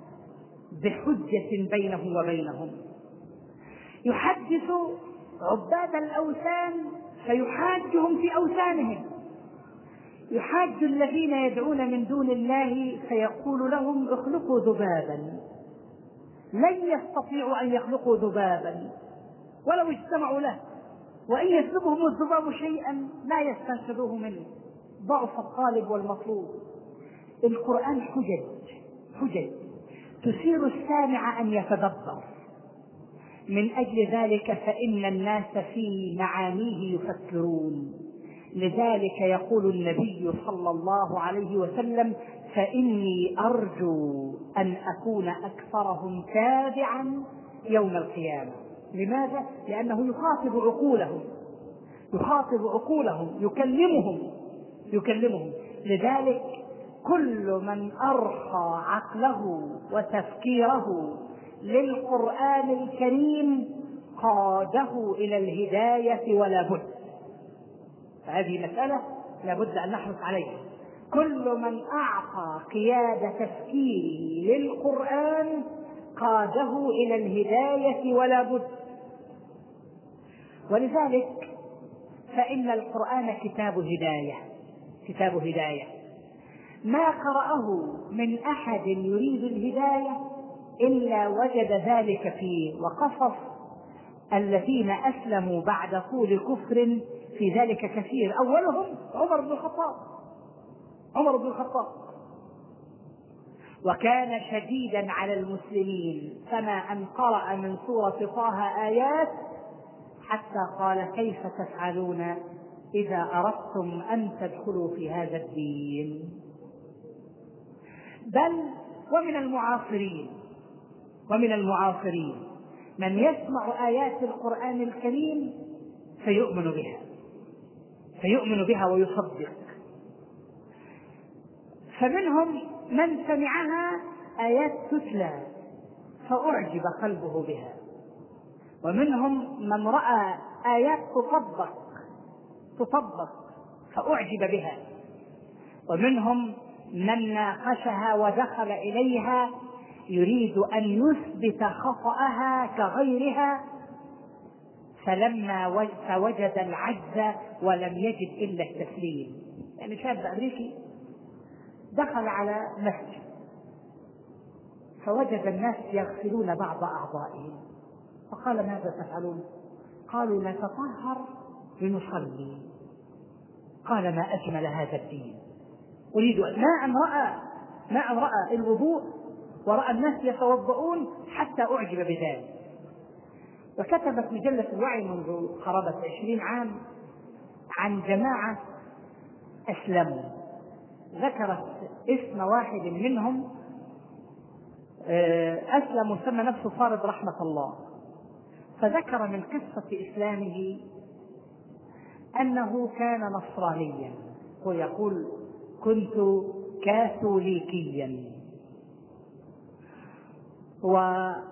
Speaker 1: بحجة بينه وبينهم. يحدث عباد الأوثان فيحاجهم في أوثانهم. يحاج الذين يدعون من دون الله فيقول لهم: اخلقوا ذبابا. لن يستطيعوا أن يخلقوا ذبابا ولو اجتمعوا له، وإن يسلبهم الذباب شيئا لا يستنقذوه منه، ضعف الطالب والمطلوب. القرآن حجج حجج تثير السامع أن يتدبر. من أجل ذلك فإن الناس في معانيه يفكرون. لذلك يقول النبي صلى الله عليه وسلم: فإني أرجو أن أكون أكثرهم تابعا يوم القيامة. لماذا؟ لأنه يخاطب عقولهم يخاطب عقولهم يكلمهم يكلمهم لذلك كل من أرخى عقله وتفكيره للقرآن الكريم قاده إلى الهداية ولا بد. فهذه مسألة لا بد أن نحرص عليها. كل من أعطى قيادة تفكيره للقرآن قاده إلى الهداية ولا بد. ولذلك فإن القرآن كتاب هداية كتاب هداية ما قرأه من أحد يريد الهداية إلا وجد ذلك فيه. وقصص الذين أسلموا بعد طول كفر في ذلك كثير. أولهم عمر بن الخطاب عمر بن الخطاب وكان شديدا على المسلمين، فما أن قرأ من سورة طه آيات حتى قال: كيف تفعلون إذا أردتم أن تدخلوا في هذا الدين؟ بل ومن المعاصرين ومن المعاصرين من يسمع آيات القرآن الكريم فيؤمن بها فيؤمن بها ويصدق. فمنهم من سمعها آيات تتلى فأعجب قلبه بها، ومنهم من رأى آيات تطبق تطبق فأعجب بها، ومنهم من ناقشها ودخل إليها يريد أن يثبت خطأها كغيرها، فلما فوجد العجز ولم يجد إلا التسليم. يعني شاب أمريكي دخل على مسجد فوجد الناس يغسلون بعض أعضائهم، فقال: ماذا تفعلون؟ قالوا: نتطهر لنصلي. قال: ما أجمل هذا الدين. أريد ما أن رأى ما أن رأى الوضوء ورأى الناس يتوضؤون حتى أعجب بذلك. وكتبت مجلة الوعي منذ قرابة عشرين عام عن جماعة أسلموا، ذكرت اسم واحد منهم أسلم وسمى نفسه فارض رحمة الله، فذكر من قصة إسلامه أنه كان نصرانيا، ويقول: كنت كاثوليكيا وكنت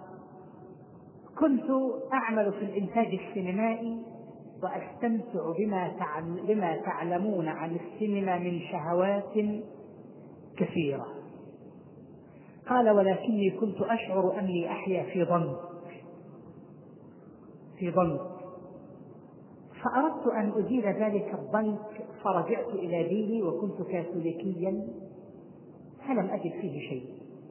Speaker 1: أعمل في الإنتاج السينمائي وأستمتع بما بما تعلمون عن السينما من شهوات كثيرة. قال: ولكني كنت أشعر أني أحيا في ضنك في ضنك، فأردت أن أزيل ذلك الضنك، فرجعت إلى ديني وكنت كاثوليكيا فلم أجد فيه شيء،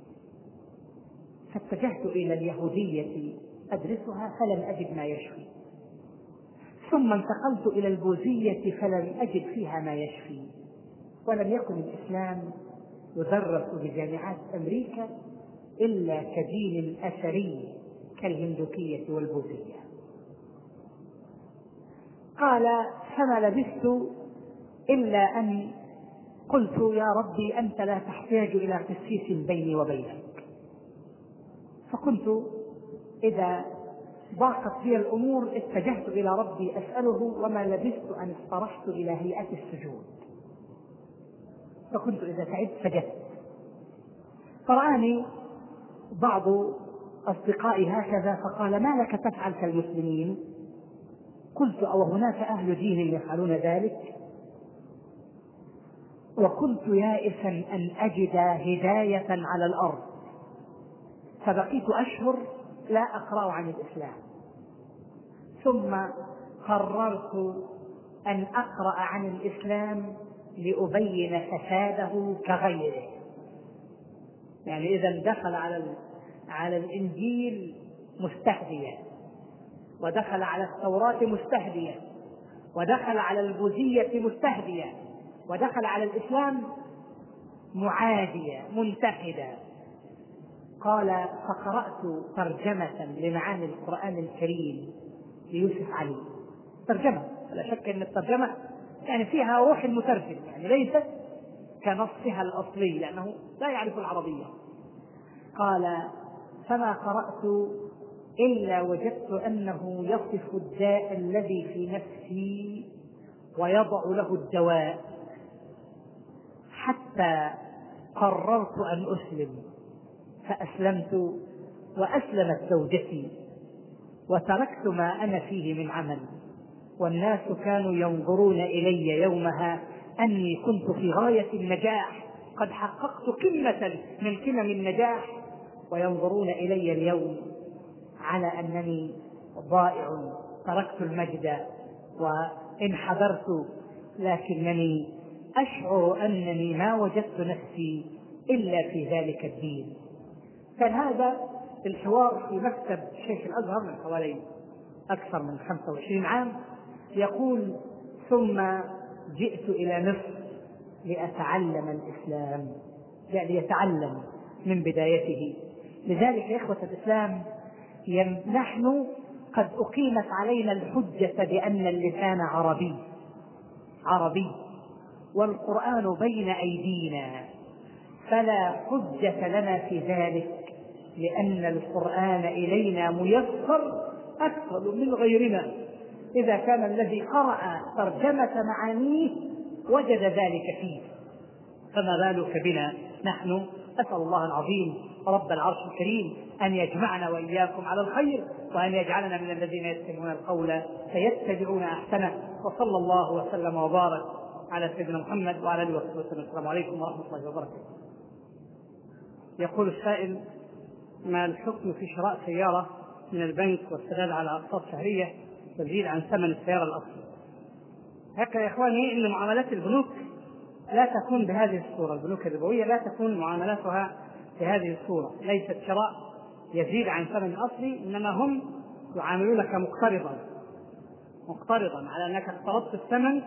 Speaker 1: فاتجهت إلى اليهودية أدرسها فلم أجد ما يشفي، ثم انتقلت إلى البوذية فلم أجد فيها ما يشفي. ولم يكن الإسلام يدرس بجامعات أمريكا إلا كدين أثري كالهندوكية والبوذية. قال: فما لبثت إلا أن قلت يا ربي أنت لا تحتاج إلى قسيس بيني وبينك. فكنت إذا ضاقت بي الأمور اتجهت إلى ربي أسأله، وما لبثت أن اصطرحت إلى هيئة السجود، فكنت إذا تعبت سجدت. فرآني بعض أصدقائي هكذا فقال: ما لك تفعل كالمسلمين؟ قلت: أو هناك أهل دين يفعلون ذلك؟ وكنت يائسا أن أجد هداية على الأرض، فبقيت أشهر لا أقرأ عن الإسلام، ثم قررت أن أقرأ عن الإسلام لأبين فساده كغيره. يعني إذا دخل على على الإنجيل مستهديا، ودخل على التوراة مستهديا، ودخل على البوذية مستهديا، ودخل على الإسلام معاديا منتحدا. قال: فقرأت ترجمة لمعاني القرآن الكريم ليوسف علي، ترجمة لا شك أن الترجمة يعني فيها روح المترجم، يعني ليست كنصها الأصلي لأنه لا يعرف العربية. قال: فما قرأت إلا وجدت أنه يصف الداء الذي في نفسي ويضع له الدواء، حتى قررت أن أسلم، فأسلمت وأسلمت زوجتي، وتركت ما أنا فيه من عمل، والناس كانوا ينظرون إلي يومها أني كنت في غاية النجاح، قد حققت قمة من قمم النجاح، وينظرون إلي اليوم على أنني ضائع، تركت المجد وانحدرت، لكنني أشعر أنني ما وجدت نفسي إلا في ذلك الدين. كان هذا الحوار في مكتب شيخ الأزهر من حوالي أكثر من خمسة وعشرين عام. يقول: ثم جئت إلى مصر لأتعلم الإسلام، يعني يتعلم من بدايته. لذلك يا إخوة الإسلام نحن قد أقيمت علينا الحجة بأن اللسان عربي عربي والقرآن بين أيدينا، فلا حجة لنا في ذلك، لأن القرآن إلينا ميسر أكثر من غيرنا. إذا كان الذي قرأ ترجمة معانيه وجد ذلك فيه، فما بالك بنا نحن؟ أسأل الله العظيم رب العرش الكريم أن يجمعنا وإياكم على الخير، وأن يجعلنا من الذين يستمعون القول فيتبعون أحسنه. وصلى الله وسلم وبارك على سيدنا محمد وعلى آله وصحبه وسلم. السلام عليكم ورحمة الله وبركاته. يقول السائل: ما الحكم في شراء سيارة من البنك والسداد على أقساط شهرية تزيد عن ثمن السيارة الأصلي؟ هكذا يا إخواني إن معاملات البنوك لا تكون بهذه الصورة، البنوك الربوية لا تكون معاملاتها بهذه الصورة، ليست شراء يزيد عن ثمن الأصلي، إنما هم يعاملونك مقترضا مقترضا على أنك اقترضت الثمن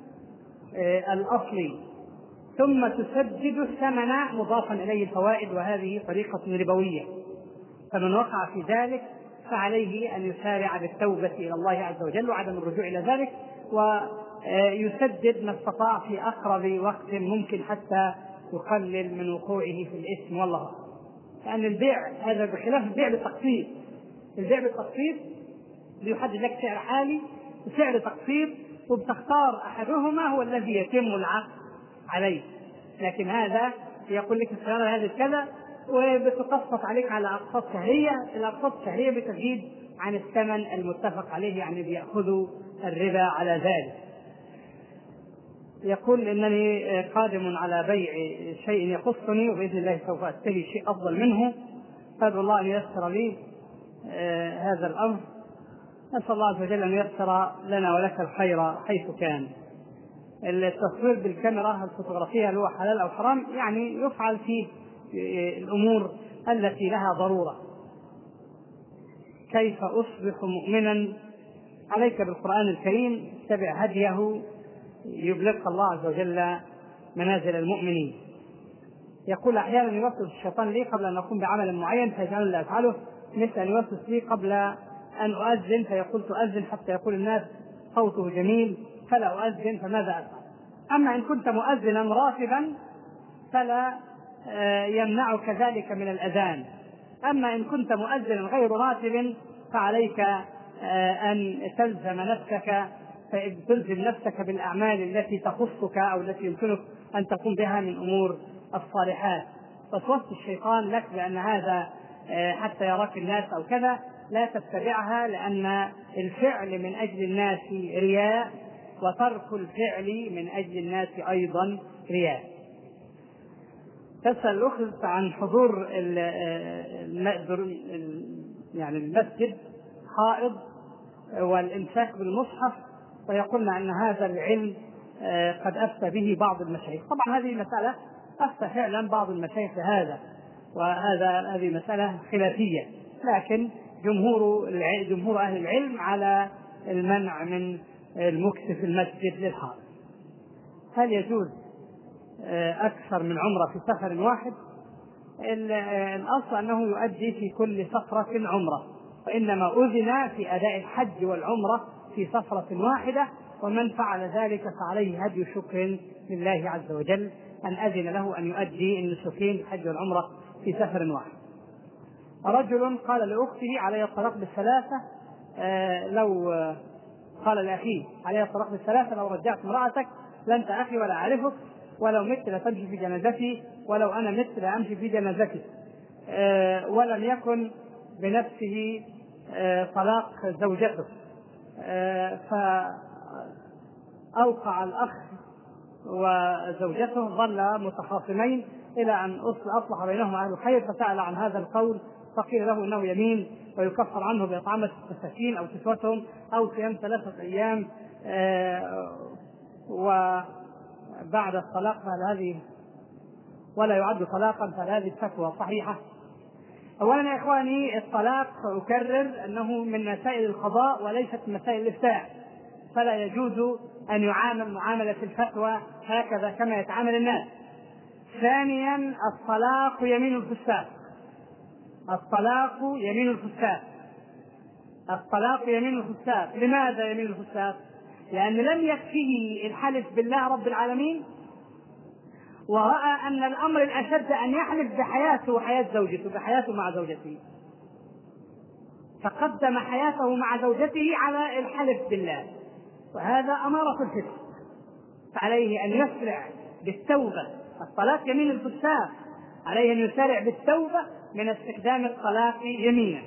Speaker 1: الأصلي ثم تسدد الثمن مضافا إليه الفوائد، وهذه طريقة ربوية. فمن وقع في ذلك فعليه أن يسارع بالتوبة إلى الله عز وجل وعدم الرجوع إلى ذلك، ويسدد ما استطاع في أقرب وقت ممكن حتى يقلل من وقوعه في الإثم. والله لأن البيع هذا بخلاف البيع بالتقسيط. البيع بالتقسيط بيحدد لك سعر عالي وسعر تقسيط، وبتختار أحدهما هو الذي يتم العقد عليه، لكن هذا يقول لك السيارة هذه كذا وبتقسط عليك على أقساط شهرية. الأقساط الشهرية بتزيد عن الثمن المتفق عليه، يعني بيأخذوا الربا على ذلك. يقول: إنني قادم على بيع شيء يخصني وبإذن الله سوف أشتري شيء أفضل منه، أدعو الله أن ييسر لي آه هذا الأمر. نسأل الله عز وجل أن ييسر لنا ولك الخير حيث كان. التصوير بالكاميرا الفوتوغرافية اللي هو حلال أو حرام يعني يفعل في الأمور التي لها ضرورة. كيف أصبح مؤمنا؟ عليك بالقرآن الكريم، اتبع هديه يبلغك الله عز وجل منازل المؤمنين. يقول أحيانا يوسوس الشيطان لي قبل أن أقوم بعمل معين فيجعل لا أفعله، مثل أن يوسوس لي قبل أن أؤذن فيقول تؤذن حتى يقول الناس صوته جميل فلا أؤذن، فماذا أفعل؟ أما إن كنت مؤذنا راتبا فلا يمنعك ذلك من الأذان، أما إن كنت مؤذنا غير راتب فعليك أن تلزم نفسك تلزم نفسك بالأعمال التي تخصك أو التي يمكنك أن تقوم بها من أمور الصالحات. وسوسة الشيطان لك بأن هذا حتى يراك الناس أو كذا، لا تتبعها، لأن الفعل من أجل الناس رياء، وترك الفعل من أجل الناس أيضا رياء. تسأل الأخت عن حضور يعني المسجد حائض والإمساك بالمصحف، ويقولنا أن هذا العلم قد أفتى به بعض المشايخ. طبعا هذه مسألة أفتى فعلا بعض المشايخ بهذا، وهذا هذه مسألة خلافية، لكن جمهور جمهور أهل العلم على المنع من المكث في المسجد للحائض. هل يجوز أكثر من عمرة في سفر واحد؟ الأصل أنه يؤدي في كل سفرة عمرة، وإنما أذن في أداء الحج والعمرة في سفرة واحدة، ومن فعل ذلك فعليه هدي شكر لله عز وجل أن أذن له أن يؤدي النسكين الحج والعمرة في سفر واحد. رجل قال لأخته علي الطلاق بالثلاثة آه لو آه قال لأخيه علي الطلاق بالثلاثة لو رجعت امرأتك لن أخي ولا أعرفك، ولو مت لتمشي في جنازتي، ولو أنا مت لأمشي في جنازتي. آه ولم يكن بنفسه آه طلاق زوجته، آه فأوقع الأخ وزوجته ظل متخاصمين إلى أن أصلح بينهما أهل الخير، فسأل عن هذا القول فقيل له إنه يمين ويكفر عنه بإطعام المساكين أو كسوتهم أو صيام ثلاثة أيام آه وبعد الطلاق، فهل هذه ولا يعد طلاقا؟ فهل هذه الفتوى صحيحة؟ أولا يا إخواني، الطلاق أكرر أنه من مسائل القضاء وليست من مسائل الإفتاء، فلا يجوز أن يعامل معاملة الفتوى هكذا كما يتعامل الناس. ثانيا، الطلاق يمين الفساق، الطلاق يمين الفساق، الطلاق يمين الفساق. لماذا يمين الفساق؟ لأن لم يكفيه الحلف بالله رب العالمين، ورأى أن الأمر الأشد أن يحلف بحياته وحياة زوجته، بحياته مع زوجته، فقدم حياته مع زوجته على الحلف بالله، وهذا أمارة الفسق، فعليه أن يسرع بالتوبة. الطلاق يمين الفساق، عليه أن يسرع بالتوبة من استخدام الطلاق يمينا.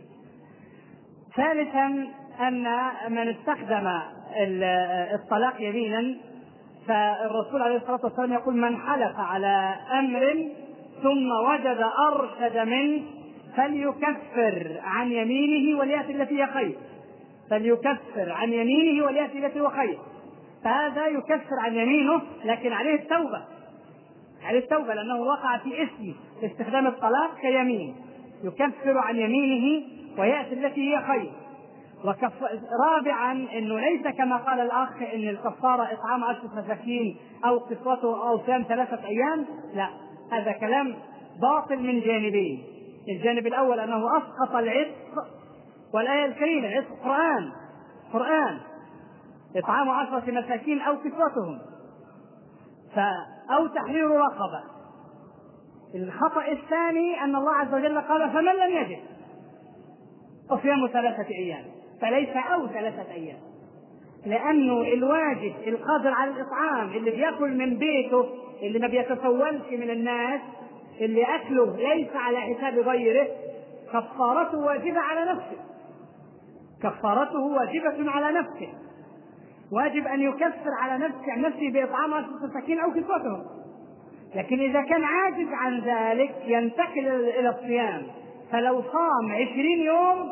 Speaker 1: ثالثا، أن من استخدم الطلاق يمينا فالرسول عليه الصلاة والسلام يقول: من حلف على أمر ثم وجد أرشد منه فليكفر عن يمينه وليأتي التي هي خير، فليكفر عن يمينه وليأتي التي هو خير. فهذا يكفر عن يمينه، لكن عليه التوبة، عليه التوبة لأنه وقع في اسم استخدام الطلاق كيمين، يكفر عن يمينه ويأتي التي هي خير. وكف... رابعا، انه ليس كما قال الاخ ان الكفاره اطعام عشرة مساكين او كسوته او صيام ثلاثه ايام، لا، هذا كلام باطل من جانبين. الجانب الاول انه اسقط العتق، والايه الكريمه عتق قران قران اطعام عشرة مساكين او كسوتهم ف... او تحرير رقبه. الخطأ الثاني ان الله عز وجل قال: فمن لم يجد فصيام ثلاثه ايام، فليس أو ثلاثة أيام، لأنه الواجب القادر على الإطعام اللي بيأكل من بيته، اللي ما بيتسولش من الناس، اللي أكله ليس على حساب غيره، كفارته واجبة على نفسه، كفارته واجبة على نفسه، واجب أن يكفر على نفسه عن نفسه بإطعام عشرة مساكين أو كسوتهم. لكن إذا كان عاجز عن ذلك ينتقل إلى الصيام، فلو صام عشرين يوم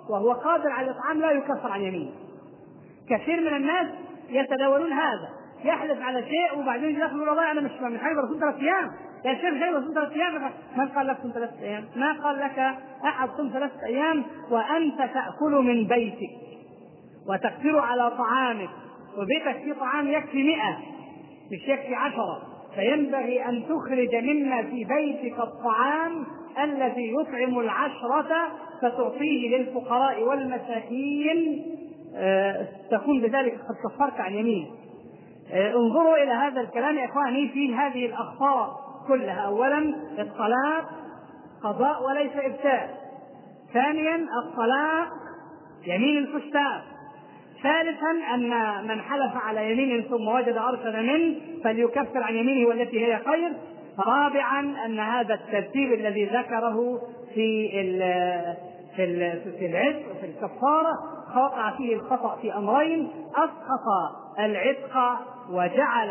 Speaker 1: وهو قادر على الإطعام لا يكفر عن يمينه. كثير من الناس يتداولون هذا، يحلف على شيء وبعدين يدخل والله انا مش مش حابب اصوم ثلاث ايام، يا شيخ حابب اصوم ثلاث ايام. من قال لك صوم ثلاث ايام؟ ما قال لك احد صوم ثلاث ايام وانت تاكل من بيتك وتقدر على طعامك، وبيتك في طعام يكفي مئة مش يكفي عشرة، فينبغي ان تخرج مما في بيتك الطعام الذي يطعم العشرة فتعطيه للفقراء والمساكين، أه تكون بذلك قد كفرت عن يمين. أه انظروا الى هذا الكلام يا اخواني في هذه الاخطاء كلها. اولا الطلاق قضاء وليس ابتاء. ثانيا الطلاق يمين الفساق. ثالثا ان من حلف على يمين ثم وجد ارشد منه فليكفر عن يمينه والتي هي خير. رابعا ان هذا الترتيب الذي ذكره في في في العتق في الكفاره وقع فيه الخطأ في امرين: اسقط العتق وجعل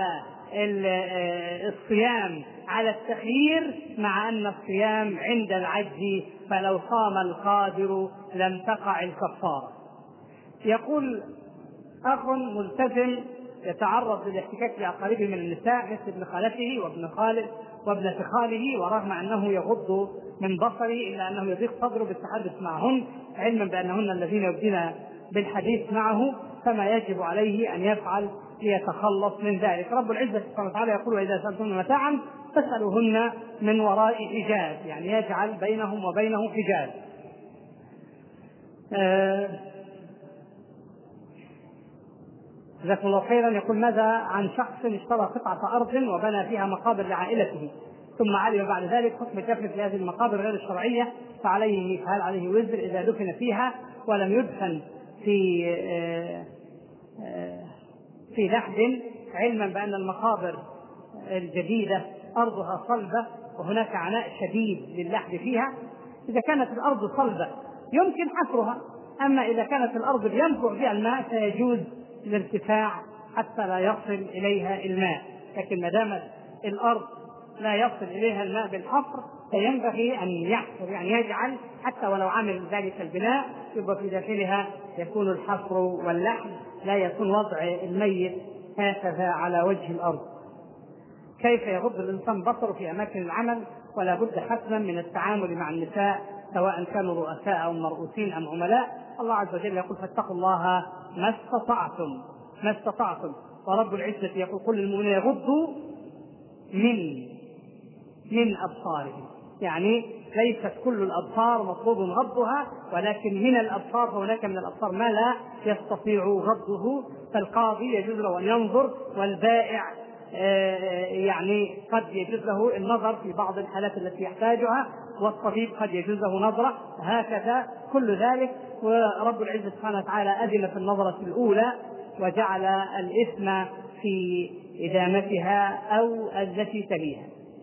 Speaker 1: الصيام على التخيير، مع ان الصيام عند العجز فلو صام القادر لم تقع الكفاره. يقول اخ ملتزم يتعرض للاحتكاك باقاربه من النساء مثل ابن خالته وابن خاله وابنة خاله، ورغم انه يغض من بصره الا انه يضيق صدره بالتحدث معهن، علما بانهن الذين يبدين بالحديث معه، فما يجب عليه ان يفعل ليتخلص من ذلك. رب العزة سبحانه وتعالى يقول: واذا سألتم متاعا فاسألوهن من وراء حجاب، يعني يجعل بينهم وبينه حجاب. آه جزاكم الله خيرا. يقول: ماذا عن شخص اشترى قطعة أرض وبنى فيها مقابر لعائلته ثم علم بعد ذلك حكم الدفن في هذه المقابر غير الشرعية، فعليه فهل عليه وزر إذا دفن فيها ولم يدفن في في لحد، علما بأن المقابر الجديدة أرضها صلبة وهناك عناء شديد للحد فيها؟ إذا كانت الأرض صلبة يمكن حفرها، أما إذا كانت الأرض ينفع فيها الماء فيجوز الارتفاع حتى لا يصل إليها الماء. لكن ما دامت الأرض لا يصل إليها الماء بالحفر فينبغي أن يحفر، يعني يجعل حتى ولو عمل ذلك البناء يبقى في داخلها يكون الحفر واللحم، لا يكون وضع الميت هكذا على وجه الأرض. كيف يغض الإنسان بصره في أماكن العمل؟ ولا بد حتما من التعامل مع النساء سواء كانوا رؤساء أو مرؤوسين أم عملاء. الله عز وجل يقول: فاتقوا الله ما استطعتم ما استطعتم ورب العزة يقول: كل المؤمنين يغضوا من من أبصارهم، يعني ليست كل الأبصار مطلوب غضها، ولكن من الأبصار فهناك من الأبصار ما لا يستطيع غضه، فالقاضي يجوز له أن ينظر، والبائع يعني قد يجوز له النظر في بعض الحالات التي يحتاجها، والطبيب قد يجوز له نظرة، هكذا كل ذلك. ورب العزة سبحانه وتعالى أذن في النظرة الأولى وجعل الإثم في إدامتها أو التي تليها.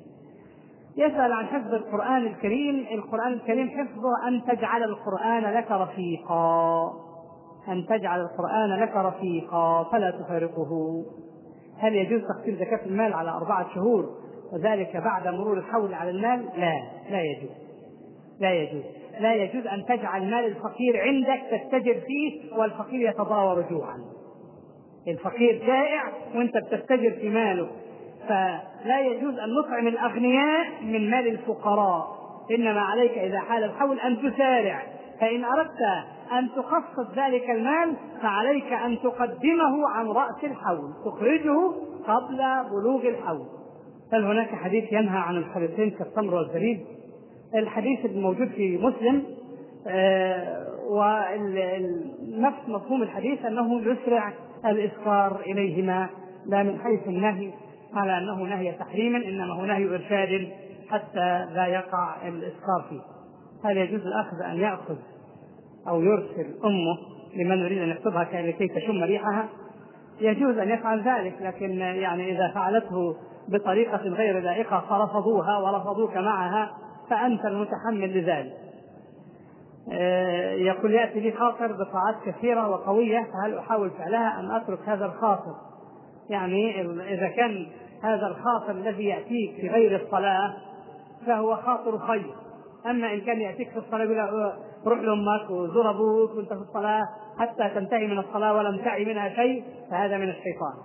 Speaker 1: يسأل عن حفظ القرآن الكريم. القرآن الكريم حفظه أن تجعل القرآن لك رفيقا، أن تجعل القرآن لك رفيقا فلا تفارقه. هل يجوز تقسيم زكاة المال على أربعة شهور وذلك بعد مرور الحول على المال؟ لا لا يجوز لا يجوز لا يجوز أن تجعل مال الفقير عندك تستجر فيه والفقير يتضاور جوعا. الفقير جائع وانت بتستجر في ماله، فلا يجوز أن نطعم الأغنياء من مال الفقراء، إنما عليك إذا حال الحول أن تسارع، فإن أردت أن تخصص ذلك المال فعليك أن تقدمه عن رأس الحول، تخرجه قبل بلوغ الحول. هل هناك حديث ينهى عن الخليطين كالتمر والزبيب؟ الحديث الموجود في مسلم آه ونفس مفهوم الحديث أنه يسرع الإسكار إليهما، لا من حيث النهي على أنه نهي تحريما، إنما هو نهي إرشاد حتى لا يقع الإسكار فيه. هل يجوز الأخذ أن يأخذ أو يرسل أمه لمن يريد أن يكتبها لكي تشم ريحها؟ يجوز أن يفعل ذلك، لكن يعني إذا فعلته بطريقة غير لائقة فرفضوها ورفضوك معها فأنت المتحمل لذلك. يقول: يأتي لي خاطر بطاعات كثيرة وقوية، فهل أحاول فعلها أم أترك هذا الخاطر؟ يعني إذا كان هذا الخاطر الذي يأتيك في غير الصلاة فهو خاطر خير، أما إن كان يأتيك في الصلاة روح لأمك وزور أبوك وأنت في الصلاة حتى تنتهي من الصلاة ولم تعي منها شيء، فهذا من الشيطان.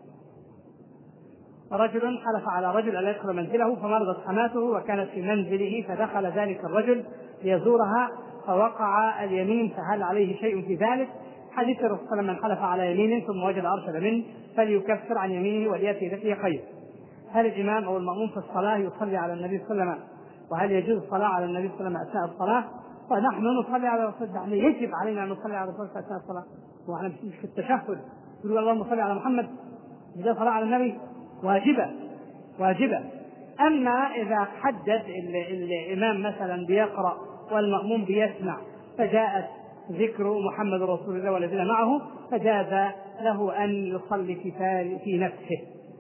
Speaker 1: رجل حلف على رجل ألا يدخل منزله فمرضت حماته وكانت في منزله، فدخل ذلك الرجل ليزورها فوقع اليمين، فهل عليه شيء في ذلك؟ حديث الرسول صلى الله عليه وسلم: من حلف على يمين ثم وجد أرشد منه فليكفر عن يمينه وليأتي التي خير. هل الإمام أو المأموم في الصلاة يصلي على النبي صلى الله عليه وسلم؟ وهل يجوز الصلاة على النبي صلى الله عليه وسلم أثناء الصلاة؟ ونحن نصلي على رسول الله، يجب علينا أن نصلي على رسول الله أثناء الصلاة، وأنا مش في التشهد يقول اللهم صل على محمد، إذا صلاة على النبي واجبة واجبة. أما إذا حدد الإمام مثلا بيقرأ والمأموم بيسمع فجاءت ذكر محمد رسول الله والذين معه، فجاز له أن يصلي في نفسه.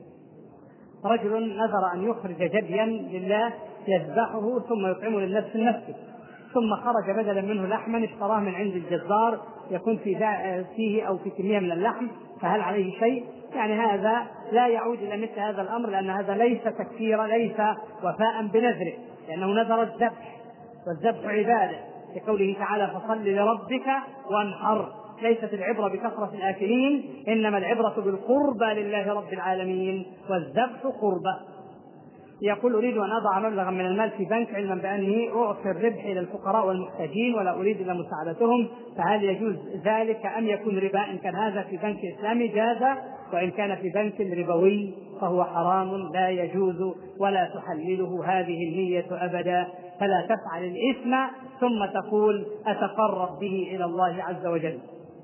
Speaker 1: رجل نذر أن يخرج جديا لله يذبحه ثم يطعمه للنفس النفس، ثم خرج بدلا منه لحما اشتراه من عند الجزار يكون في فيه أو في كمية من اللحم، فهل عليه شيء؟ يعني هذا لا يعود إلى مثل هذا الأمر، لأن هذا ليس تكفيرا، ليس وفاء بنذره، لأنه نذر الذبح، والذبح عبادة لقوله تعالى: فصل لربك وانحر. ليست العبرة بكثرة الآكلين، إنما العبرة بالقربى لله رب العالمين، والذبح قربى. يقول: أريد أن أضع مبلغا من المال في بنك علما بأني أعطي الربح إلى الفقراء والمحتاجين ولا أريد إلا مساعدتهم، فهل يجوز ذلك أم يكون ربا؟ إن كان هذا في بنك إسلامي جاز، وإن كان في بنك ربوي فهو حرام لا يجوز ولا تحلله هذه النية أبدا. فلا تفعل الإثم ثم تقول أتقرب به إلى الله عز وجل.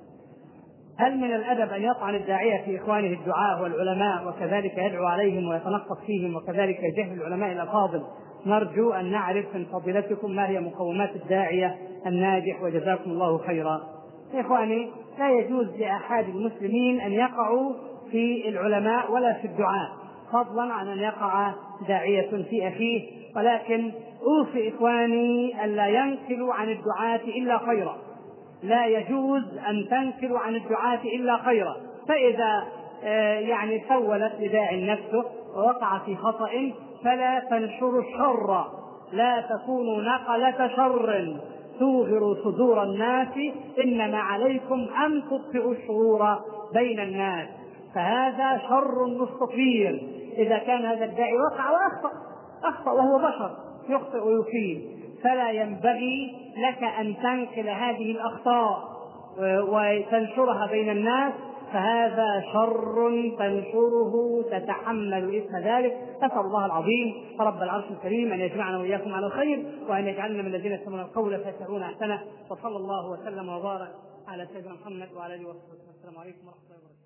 Speaker 1: هل من الأدب أن يطعن الداعية في إخوانه الدعاء والعلماء وكذلك يدعو عليهم ويتنقص فيهم وكذلك يجهل العلماء الأفاضل؟ نرجو أن نعرف من فضيلتكم ما هي مقومات الداعية الناجح، وجزاكم الله خيرا. يا إخواني، لا يجوز لأحد المسلمين أن يقعوا في العلماء ولا في الدعاء، فضلا عن أن يقع داعية في أخيه، ولكن أوصي إخواني ألا ينقلوا عن الدعاة إلا خيرا. لا يجوز أن تنكروا عن الدعاة إلا خيرا، فإذا يعني سولت لداع نفسه ووقع في خطأ فلا تنشروا الشر، لا تكونوا نقلة شر توغر صدور الناس، إنما عليكم أن تطفئوا الشرور بين الناس، فهذا شر مستطير. إذا كان هذا الداعي وقع وأخطأ أخطأ وهو بشر يخطئ ويصيب، فلا ينبغي لك أن تنقل هذه الأخطاء وتنشرها بين الناس، فهذا شر تنشره تتحمل إثم ذلك. أسأل الله العظيم رب العرش الكريم أن يجمعنا وإياكم على الخير، وأن يجعلنا من الذين يستمعون القول فيتبعون أحسنه، وصلى الله وسلم وبارك على سيدنا محمد وعلى آله وصحبه وسلم. السلام عليكم ورحمة الله وبركاته.